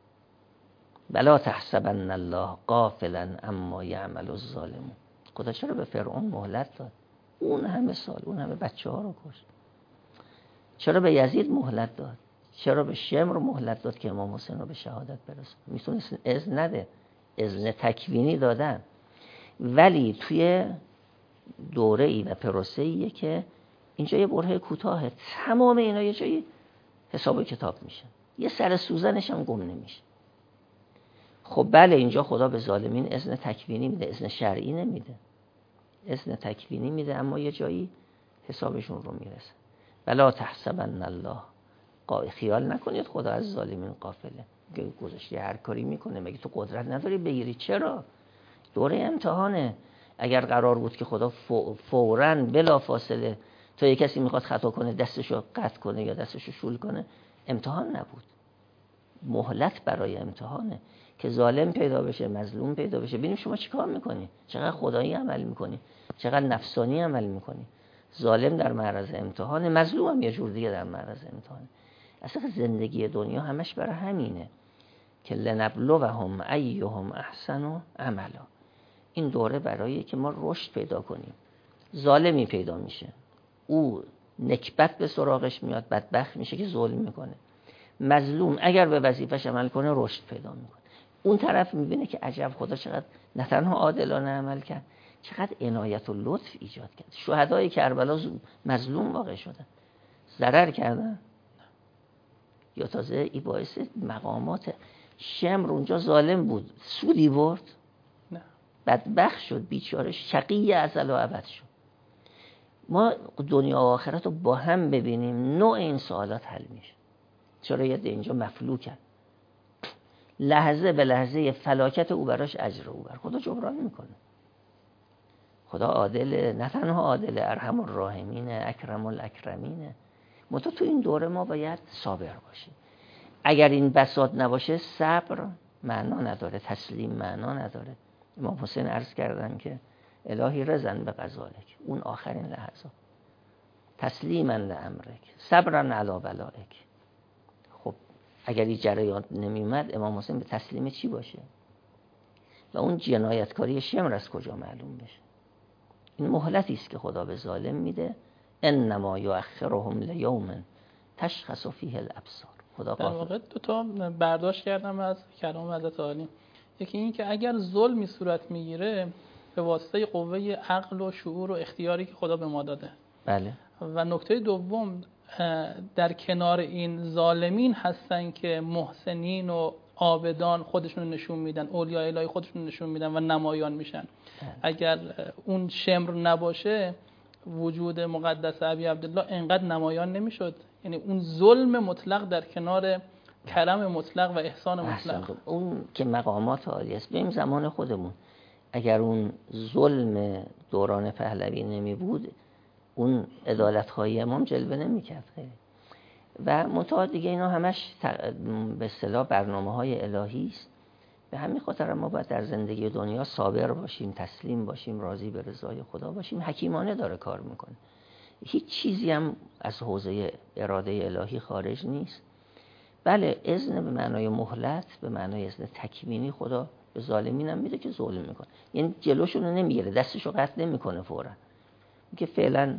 بلا تحسبن الله غافلا عما یعمل الظالمون. خدا چرا به فرعون مهلت داد؟ اون همه سال، اون همه بچه ها رو کشت. چرا به یزید مهلت داد؟ چرا به شمر مهلت داد که امام حسین رو به شهادت برسونه؟ میتونست اذن نده، اذن تکوینی دادن، ولی توی دوره ای و پروسه ایه که اینجا یه برهه کوتاهه، تمام اینا یه جایی حساب کتاب میشه، یه سر سوزنش هم گم نمیشه. خب بله، اینجا خدا به ظالمین اذن تکوینی میده، اذن شرعی نمیده. اذن تکوینی میده، اما یه جایی حسابشون رو میرسه. بلا تحسبن الله، خیال نکنید خدا از ظالمین غافله، که گذاشته هر کاری میکنه. مگه تو قدرت نداری بگیری؟ چرا؟ دوره امتحانه. اگر قرار بود که خدا فوراً بلا فاصله تا یک کسی میخواد خطا کنه دستشو قطع کنه یا دستشو شول کنه، امتحان نبود. مهلت برای امتحانه که ظالم پیدا بشه، مظلوم پیدا بشه. ببینیم شما چیکار میکنی، چقدر خدایی عمل میکنی، چقدر نفسانی عمل میکنی. ظالم در معرض امتحانه، مظلوم هم یه جور دیگه در معرض امتحانه. اصلا زندگی دنیا همش برای همینه که لنبلوهم ایهم احسن عملا. این دوره برای که ما رشد پیدا کنیم. ظالمی پیدا میشه، او نکبت به سراغش میاد، بدبخت میشه که ظلم میکنه. مظلوم اگر به وظیفش عمل کنه رشد پیدا میکنه. اون طرف میبینه که عجب خدا چقدر نه تنها عادلانه عمل کرد، چقدر عنایت و لطف ایجاد کرد. شهدای کربلا مظلوم واقع شدن، ضرر کردن، یا تازه این باعث مقامات شمر اونجا ظالم بود سودی برد؟ نه، بدبخت شد، بیچاره شقی ازل و ابد شد. ما دنیا و آخرت رو با هم ببینیم، نوع این سوالات حل میشه. چرا یه اینجا مفلوکن، لحظه به لحظه فلاکت او براش اجر او بر خدا جبران میکنه. خدا عادل، نه تنها عادل، ارحم الراحمین، اکرم الاکرمین. منتها تو این دوره ما باید صابر باشیم. اگر این بساط نباشه صبر معنا نداره، تسلیم معنا نداره. امام حسین عرض کردن که الهی رضن به قضایک، اون آخرین لحظه، تسلیما لامرک، صبرا علی بلایک. خب اگر این جریان نمیومد امام حسین به تسلیم چی باشه؟ و اون جنایتکاری شمر از کجا معلوم بشه؟ این مهلتی است که خدا به ظالم میده. انما یؤخرهم لیوم تشخص فیه الابصار. خدا در واقع دو تا برداشت کردم از کلام حضرت عالی. یکی این که اگر ظلمی صورت میگیره به واسطه قوه عقل و شعور و اختیاری که خدا به ما داده. بله. و نکته دوم، در کنار این ظالمین هستن که محسنین و عابدان خودشون نشون میدن، اولیاء الهی خودشون نشون میدن و نمایان میشن. اگر اون شمر نباشه وجود مقدس ابی عبدالله انقدر نمایان نمیشد. یعنی اون ظلم مطلق در کنار کرم مطلق و احسان مطلق، اون که مقامات عالی است. به این زمان خودمون اگر اون ظلم دوران پهلوی نمی بود، اون عدالت‌خواهی امام جلوه نمی‌کرد. و منتها دیگه اینا همش به اصطلاح برنامه‌های الهی است. به همین خاطر ما باید در زندگی دنیا صابر باشیم، تسلیم باشیم، راضی به رضای خدا باشیم. حکیمانه داره کار میکنه. هیچ چیزی هم از حوزه اراده الهی خارج نیست. بله، اذن به معنای مهلت، به معنای اذن تکوینی خدا به ظالمین هم میده که ظلم میکنه. یعنی جلوشون رو نمیگیره، دستشو قطع نمیکنه فورا. که فعلا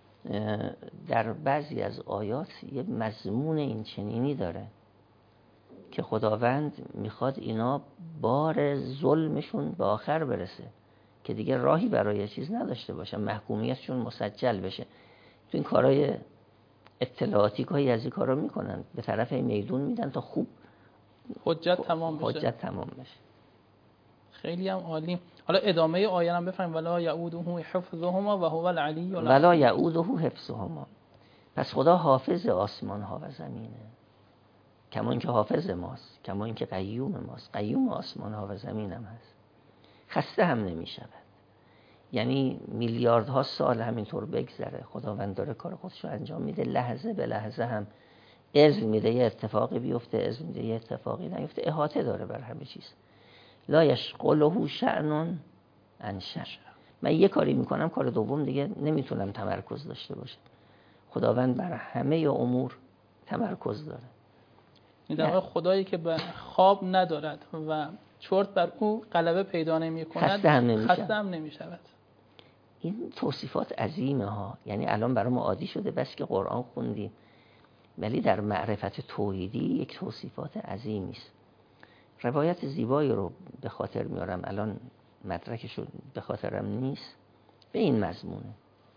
در بعضی از آیات یه مضمون این چنینی داره که خداوند میخواد اینا بار ظلمشون به آخر برسه که دیگه راهی برای چیز نداشته باشن، محکومیتشون مسجل بشه. تو این کارهای اطلاعاتی که از این کارا میکنن، به طرف میدون میدن تا خوب حجت تمام بشه. خیلی هم عالی. حالا ادامه آیه هم بفرمایید. ولا یعوده حفظهما و هو العلی العظیم. ولا یعوده حفظهما. پس خدا حافظ آسمان ها و زمینه، کما اینکه حافظ ماست، کما اینکه قیوم ماست، قیوم آسمان ها و زمین هم هست. خسته هم نمی شود. یعنی میلیاردها سال همینطور بگذره، خداوند داره کار خودشو انجام میده، لحظه به لحظه هم اذن میده یه اتفاقی بیفته، اذن میده یه اتفاقی نیفته. احاطه داره بر همه چیز. لا یشغله شأن عن شأن. من یه کاری میکنم، کار دوم دیگه نمیتونم تمرکز داشته باشم. خداوند بر همه امور تمرکز داره. این در واقع خدایی که به خواب ندارد و چرت بر او غلبه پیدا نمی‌کند، خسته هم نمی‌شود. این توصیفات عظیمه ها. یعنی الان برای ما عادی شده بس که قرآن خوندیم، ولی در معرفت توحیدی یک توصیفات عظیمی است. روایت زیبایی رو به خاطر میارم، الان مدرکش رو به خاطرم نیست، به این مضمونه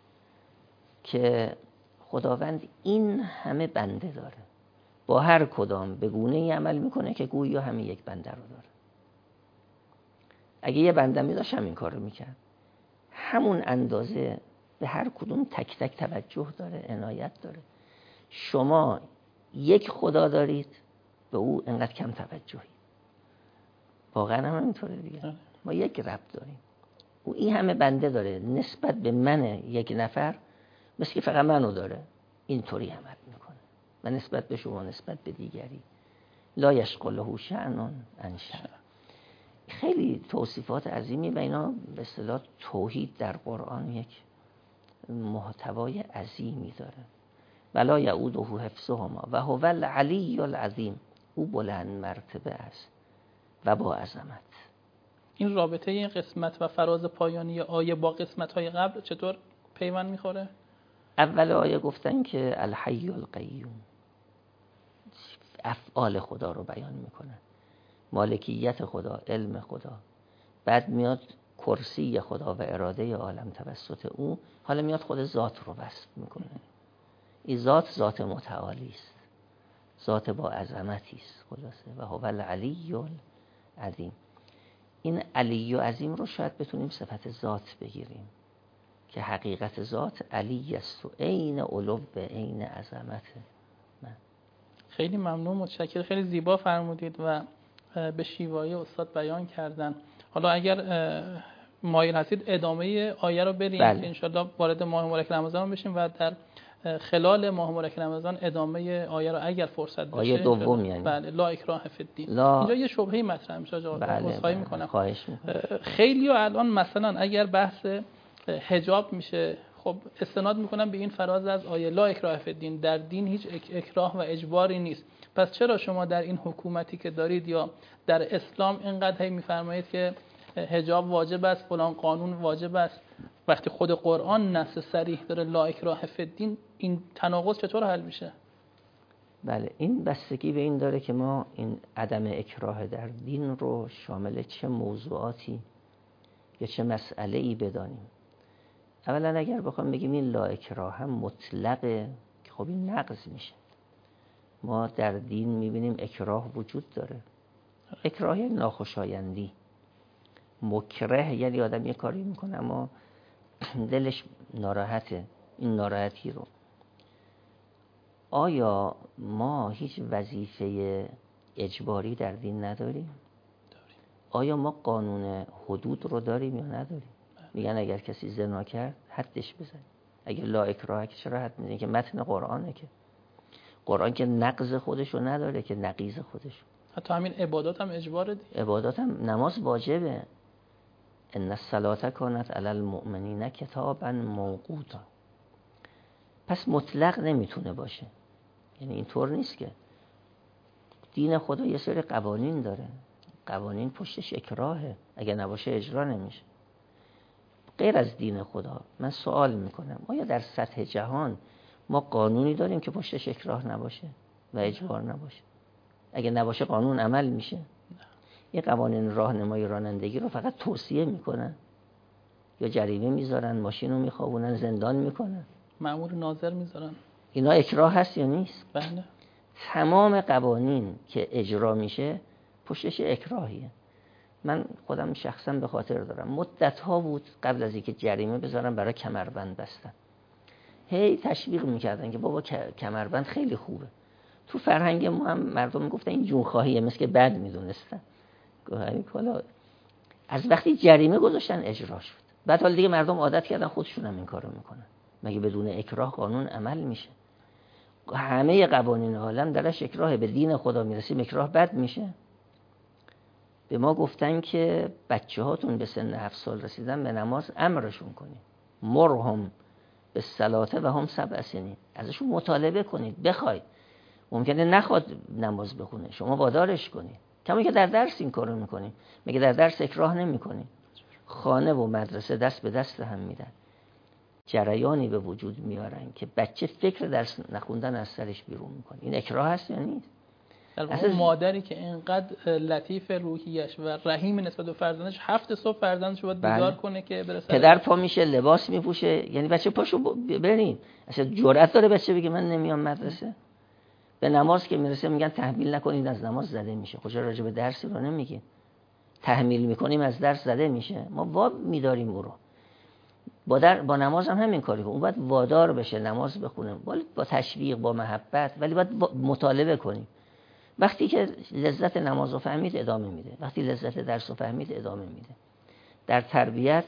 که خداوند این همه بنده داره، با هر کدام به گونه‌ای عمل میکنه که گویا همه یک بنده رو داره. اگه یه بنده می‌داشت همین کار رو میکرد. همون اندازه به هر کدوم تک تک توجه داره، عنایت داره. شما یک خدا دارید، به او انقدر کم توجهی. واقعا هم همینطوره دیگه. ما یک رب داریم، او این همه بنده داره، نسبت به من یک نفر مثل که فقط منو داره، اینطوری عمل میکنه. و نسبت به شما، نسبت به دیگری. لا یشغله شأن عن شأن. خیلی توصیفات عظیمی و اینا به اصطلاح توحید در قرآن یک محتوای عظیمی داره. ولا یعوده حفظهما و هو العلی العظیم. او بلند مرتبه است و با عظمت. این رابطه این قسمت و فراز پایانی آیه با قسمت‌های قبل چطور پیوند میخوره؟ اول آیه گفتن که الحی القیوم، افعال خدا رو بیان میکنن. مالکیت خدا، علم خدا، بعد میاد کرسی خدا و اراده عالم توسط او، حالا میاد خود ذات رو وصف میکنه. این ذات متعالی است، ذات با عظمتی است خلاصه. و هو العلی العظیم. این علی و عظیم رو شاید بتونیم صفت ذات بگیریم که حقیقت ذات علی است و عین علو و عین عظمته. خیلی ممنون، متشکرم. خیلی زیبا فرمودید و به شیوایی استاد بیان کردن. حالا اگر مایل هستید ادامه آیه رو بریم که انشالله وارد ماه مبارک رمضان بشیم و در خلال ماه مبارک رمضان ادامه آیه رو اگر فرصت بشه. آیه دوم یعنی بله، لا اکراه فی الدین. اینجا یه شبهه مطرح میشه آقا. عذرخواهی میکنم. خواهش میکنم. خیلی الان مثلا اگر بحث حجاب میشه، خب استناد میکنم به این فراز از آیه لا اکراه فی الدین، در دین هیچ اکراه و اجباری نیست. پس چرا شما در این حکومتی که دارید یا در اسلام اینقدر میفرمایید که حجاب واجب است، فلان قانون واجب است، وقتی خود قرآن نص صریح داره لا اکراه فی الدین؟ این تناقض چطور حل میشه؟ بله، این بستگی به این داره که ما این عدم اکراه در دین رو شامل چه موضوعاتی یا چه مسئله‌ای بدانیم. اولا اگر بخوام بگیم این لا اکراه هم مطلقه، خب این نقض میشه. ما در دین میبینیم اکراه وجود داره. اکراه یعنی ناخوشایندی. مکره یعنی آدم یه کاری میکنه اما دلش ناراحته، این ناراحتی رو. آیا ما هیچ وظیفه اجباری در دین نداریم؟ آیا ما قانون حدود رو داریم یا نداریم؟ میگن اگر کسی زنا کرد حدش بزن. اگر لا اکراه که چرا حد میزنی؟ که متن قرآنه، که قرآن که نقض خودشو نداره که نقیض خودشو. حتی همین عبادات هم اجباره دیگه. عبادات هم نماز واجبه. ان الصلاة کانت علی المؤمنین کتابا موقوتا. پس مطلق نمیتونه باشه. یعنی اینطور نیست که دین خدا یه سری قوانین داره، قوانین پشتش اکراهه، اگه نباشه اجرا نمیشه. غیر از دین خدا من سوال میکنم آیا در سطح جهان ما قانونی داریم که پشتش اکراه نباشه و اجبار نباشه؟ اگه نباشه قانون عمل میشه؟ یه قوانین راهنمای رانندگی رو فقط توصیه میکنن یا جریمه میذارن، ماشین رو میخوابونن، زندان میکنن، مأمور ناظر میذارن. اینا اکراه هست یا نیست؟ بله. تمام قوانین که اجرا میشه پشتش اکراهیه. من خودم شخصا به خاطر دارم مدت‌ها بود قبل از اینکه جریمه بذارن برای کمربند بستن، هی تشویق میکردن که بابا کمربند خیلی خوبه. تو فرهنگ ما هم مردم میگفتن این جونخواهیه، مثل که بد میدونستن. حالا از وقتی جریمه گذاشتن اجرا شد، بعد حالا دیگه مردم عادت کردن خودشون هم این کارو میکنن. مگه بدون اکراه قانون عمل میشه؟ همه قوانین عالم درش اکراه. به دین خدا میرسیم اکراه بد میشه. به ما گفتن که بچه هاتون به سن 7 سال رسیدن به نماز امرشون کنید، مرهم به صلاته و هم 7 سنین، ازشون مطالبه کنید، بخواید. ممکنه نخواد نماز بخونه، شما وادارش کنید. کما که در درس این کارو میکنید، مگه در درس اکراه نمیکنید؟ خانه و مدرسه دست به دست هم میدن، جریانی به وجود میارن که بچه فکر درس نخوندن از سرش بیرون میکنه. این اکراه هست یا نیست؟ اون مادری که اینقدر لطیف روحیش و رحیم نسبت به فرزندش 7 صبح فرزندش رو باید بیدار کنه که برسه. پدر پا میشه لباس میپوشه، یعنی بچه پاشو بریم. اصلا جرأت داره بچه بگه من نمیام مدرسه؟ به نماز که میرسه میگن تحمیل نکنید از نماز زده میشه. خب چرا راجع به درسی رو نمیگه؟ تحمیل میکنیم از درس زده میشه. ما واب میداریم او رو. با نماز هم همین کاری کنه. اون باید وادار بشه نماز بخونه، ولی با تشویق، با محبت، ولی باید مطالبه کنیم. وقتی که لذت نماز رو فهمید ادامه میده، وقتی لذت درس رو فهمید ادامه میده. در تربیت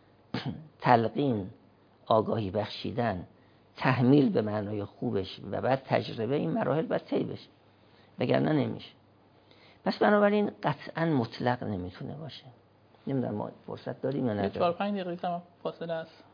تلقین، آگاهی بخشیدن، تحمیل به معنای خوبش و بعد تجربه، این مراحل باید طی بشه، وگرنه نمیشه. پس بنابراین قطعا مطلق نمیتونه باشه. نمیدونم ما فرصت داریم یا نداریم. 4-5 دقیقه هم فاصله است.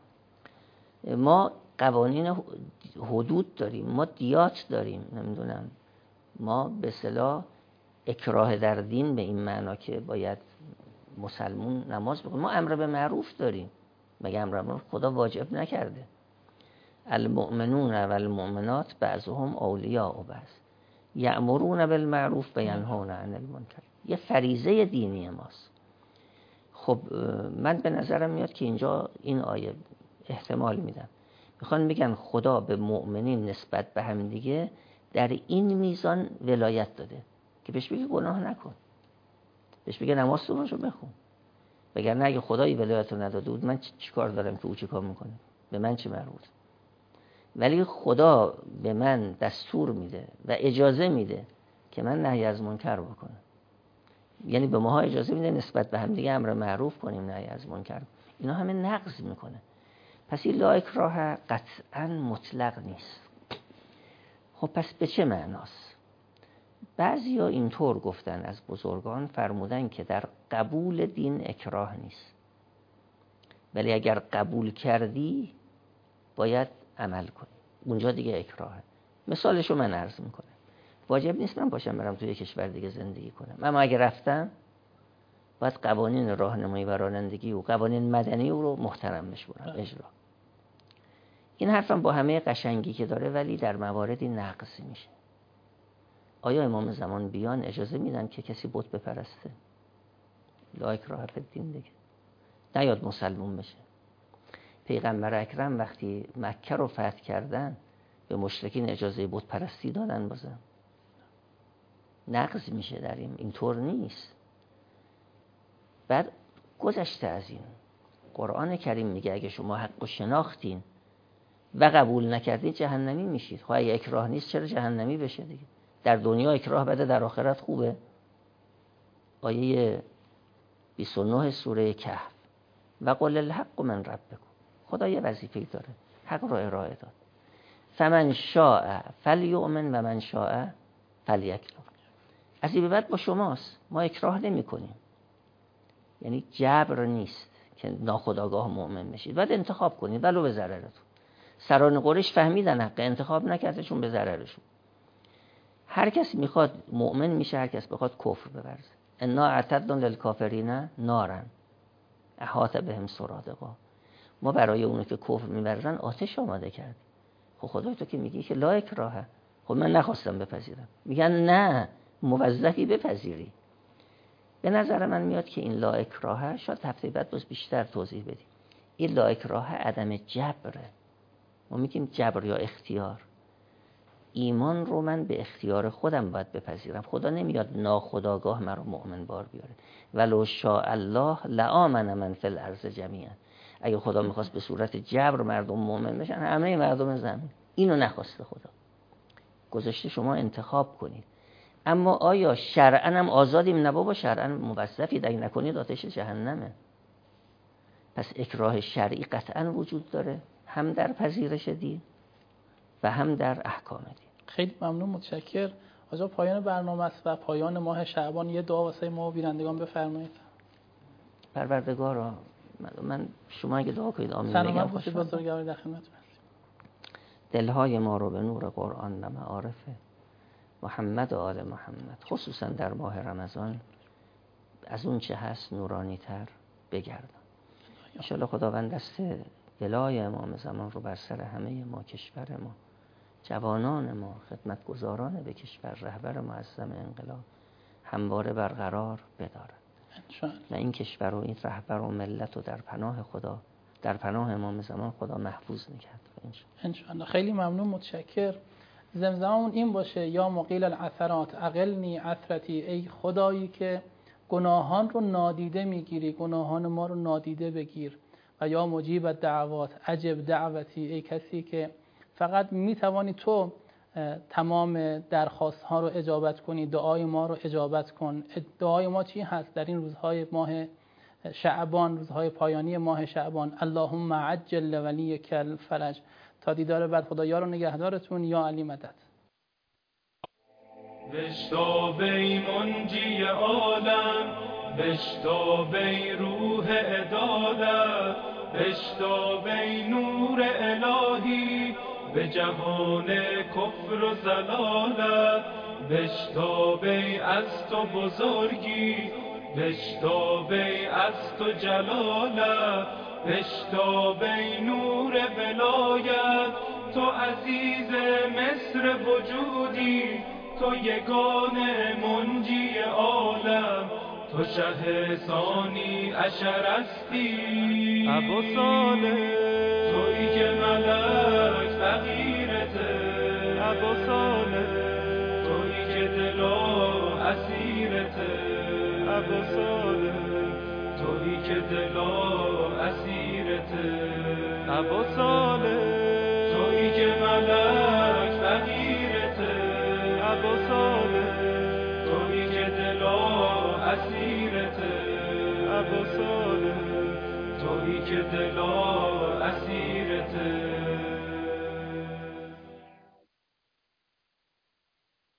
ما قوانین حدود داریم، ما دیات داریم، نمیدونم ما به اصطلاح اکراه در دین به این معنا که باید مسلمون نماز بخونه. ما امر به معروف داریم، مگه امر به معروف خدا واجب نکرده؟ المؤمنون و المؤمنات بعضهم اولیاء بعض یأمرون بالمعروف و ینهون عن المنکر. یه فریضه دینی ماست. خب من به نظرم میاد که اینجا این آیه احتمال میدم میخوان بگن خدا به مؤمنین نسبت به هم دیگه در این میزان ولایت داده که بهش بگه گناه نکن، بهش بگه نماز تو باشو بخون. وگرنه اگه خدایی ولایت رو نداده بود من چی کار دارم که او چی کار میکنه؟ به من چه مربوط؟ ولی خدا به من دستور میده و اجازه میده که من نهی از منکر بکنم. یعنی به ماها اجازه میده نسبت به هم دیگه امر معروف کنیم، نهی از منکر. اینا همه نقض میکنه. پس این لا اکراه قطعا مطلق نیست. خب پس به چه معناست؟ بعضیا اینطور گفتن از بزرگان، فرمودن که در قبول دین اکراه نیست، ولی اگر قبول کردی باید عمل کنی، اونجا دیگه اکراهه. مثالشو من عرض میکنم. واجب نیست من باشم برم توی کشور دیگه زندگی کنم، اما اگر رفتم باید قوانین راهنمایی و رانندگی و قوانین مدنی رو محترم بشورم، اجرا. این حرفم با همه قشنگی که داره ولی در مواردی نقض میشه. آیا امام زمان بیان اجازه میدن که کسی بت بپرسته؟ لا اکراه فی الدین دیگه، نیاد مسلمون بشه. پیغمبر اکرم وقتی مکه رو فتح کردن به مشرکین اجازه بت پرستی دادن، بازم نقض میشه در اینطور نیست. بعد گذشته از این قرآن کریم میگه اگه شما حق و شناختین و قبول نکردین جهنمی میشید. خب اگه اکراه نیست چرا جهنمی بشه دیگه؟ در دنیا اکراه بده، در آخرت خوبه. آیه 29 سوره کهف و قل الحق من ربکم. خدا یه وظیفه‌ای داره، حق رو ارائه داد. فمن شاء فلیؤمن و من شاء فلیکفر. از این به بعد با شماست، ما اکراه نمی کنیم. یعنی جبر نیست که ناخودآگاه مؤمن بشید، باید انتخاب کنید ولو به ضررتون. سران قریش فهمیدن حق انتخاب نکرده چون به ضررشون. هر کس میخواد مؤمن میشه، هر کس بخواد کفر بورزه. انا اعتدنا للکافرین نارا احاط بهم سرادقها. ما برای اونو که کفر میورزن آتش آماده کردیم. خب خدای تو که میگی که لا اکراهه، خب من نخواستم بپذیرم. میگن نه، موظفی بپذیری. به نظر من میاد که این لا اکراهه، شاید هفته بعد باز بیشتر توضیح بدیم، این لا اکراهه عدم جبره. ما میگیم جبر یا اختیار. ایمان رو من به اختیار خودم باید بپذیرم. خدا نمیاد ناخودآگاه من رو مؤمن بار بیاره. ولو شاء الله لآمن من فی الارض جمیعا. اگه خدا میخواست به صورت جبر مردم مؤمن بشن، همه مردم زمین. اینو نخواسته خدا. گذاشته شما انتخاب کنید. اما آیا شرعاً هم آزادیم؟ نه بابا، شرعاً موظفید، اگه نکنید آتش جهنمه. پس اکراه شرعی قطعاً وجود داره، هم در پذیرش دین و هم در احکام دین. خیلی ممنون، متشکر. آقا پایان برنامه است و پایان ماه شعبان یه دعا واسه ما بینندگان بفرمایید. پروردگارا من شما اگه دعا کنید آمین بگم. سلامت باشید بزرگوار، در خدمتتون هستیم. دلهای ما رو به نور قرآن و معارف محمد و آل محمد، خصوصا در ماه رمضان، از اون چه هست نورانی تر بگردم. انشاءالله خداوند دست ولای امام زمان رو بر سر همه ما، کشور ما، جوانان ما، خدمتگزاران به کشور، رهبر معظم انقلاب همواره برقرار بدارد و این کشور و این رهبر و ملت رو در پناه خدا، در پناه امام زمان خدا محفوظ نگهد انشاءالله. خیلی ممنون، متشکر. زمزممون این باشه: یا مقیل العثرات اقلنی عثرتی. ای خدایی که گناهان رو نادیده میگیری، گناهان ما رو نادیده بگیر. و یا مجیب الدعوات عجب دعوتی. ای کسی که فقط میتوانی تو تمام درخواست ها رو اجابت کنی، دعای ما رو اجابت کن. دعای ما چی هست در این روزهای ماه شعبان، روزهای پایانی ماه شعبان؟ اللهم عجل ولیک الفرج. تا دیدار بعد، خدایا رو نگهدارتون. یا علی مدد. بشتابی منجی عالم، بشتابی روح عدالت، بشتابی نور الهی به جهان کفر و ضلالت، بشتابی از تو بزرگی، بشتابی از تو جلالت، بشتابی نور ولایت. تو عزیز مصر وجودی، تو یگانه منجی عالم، تو شه ثانی اشرستی ابو صالح، تویی که ملک فقیرته ابو صالح، تویی که دلا اسیرته ابو صالح، تویی که دلا اسیرته ابو صالح، تویی که ملک فقیرته ابو صالح، تویی که دلا اسیرته ابو صالح، تویی که دلا اسیرته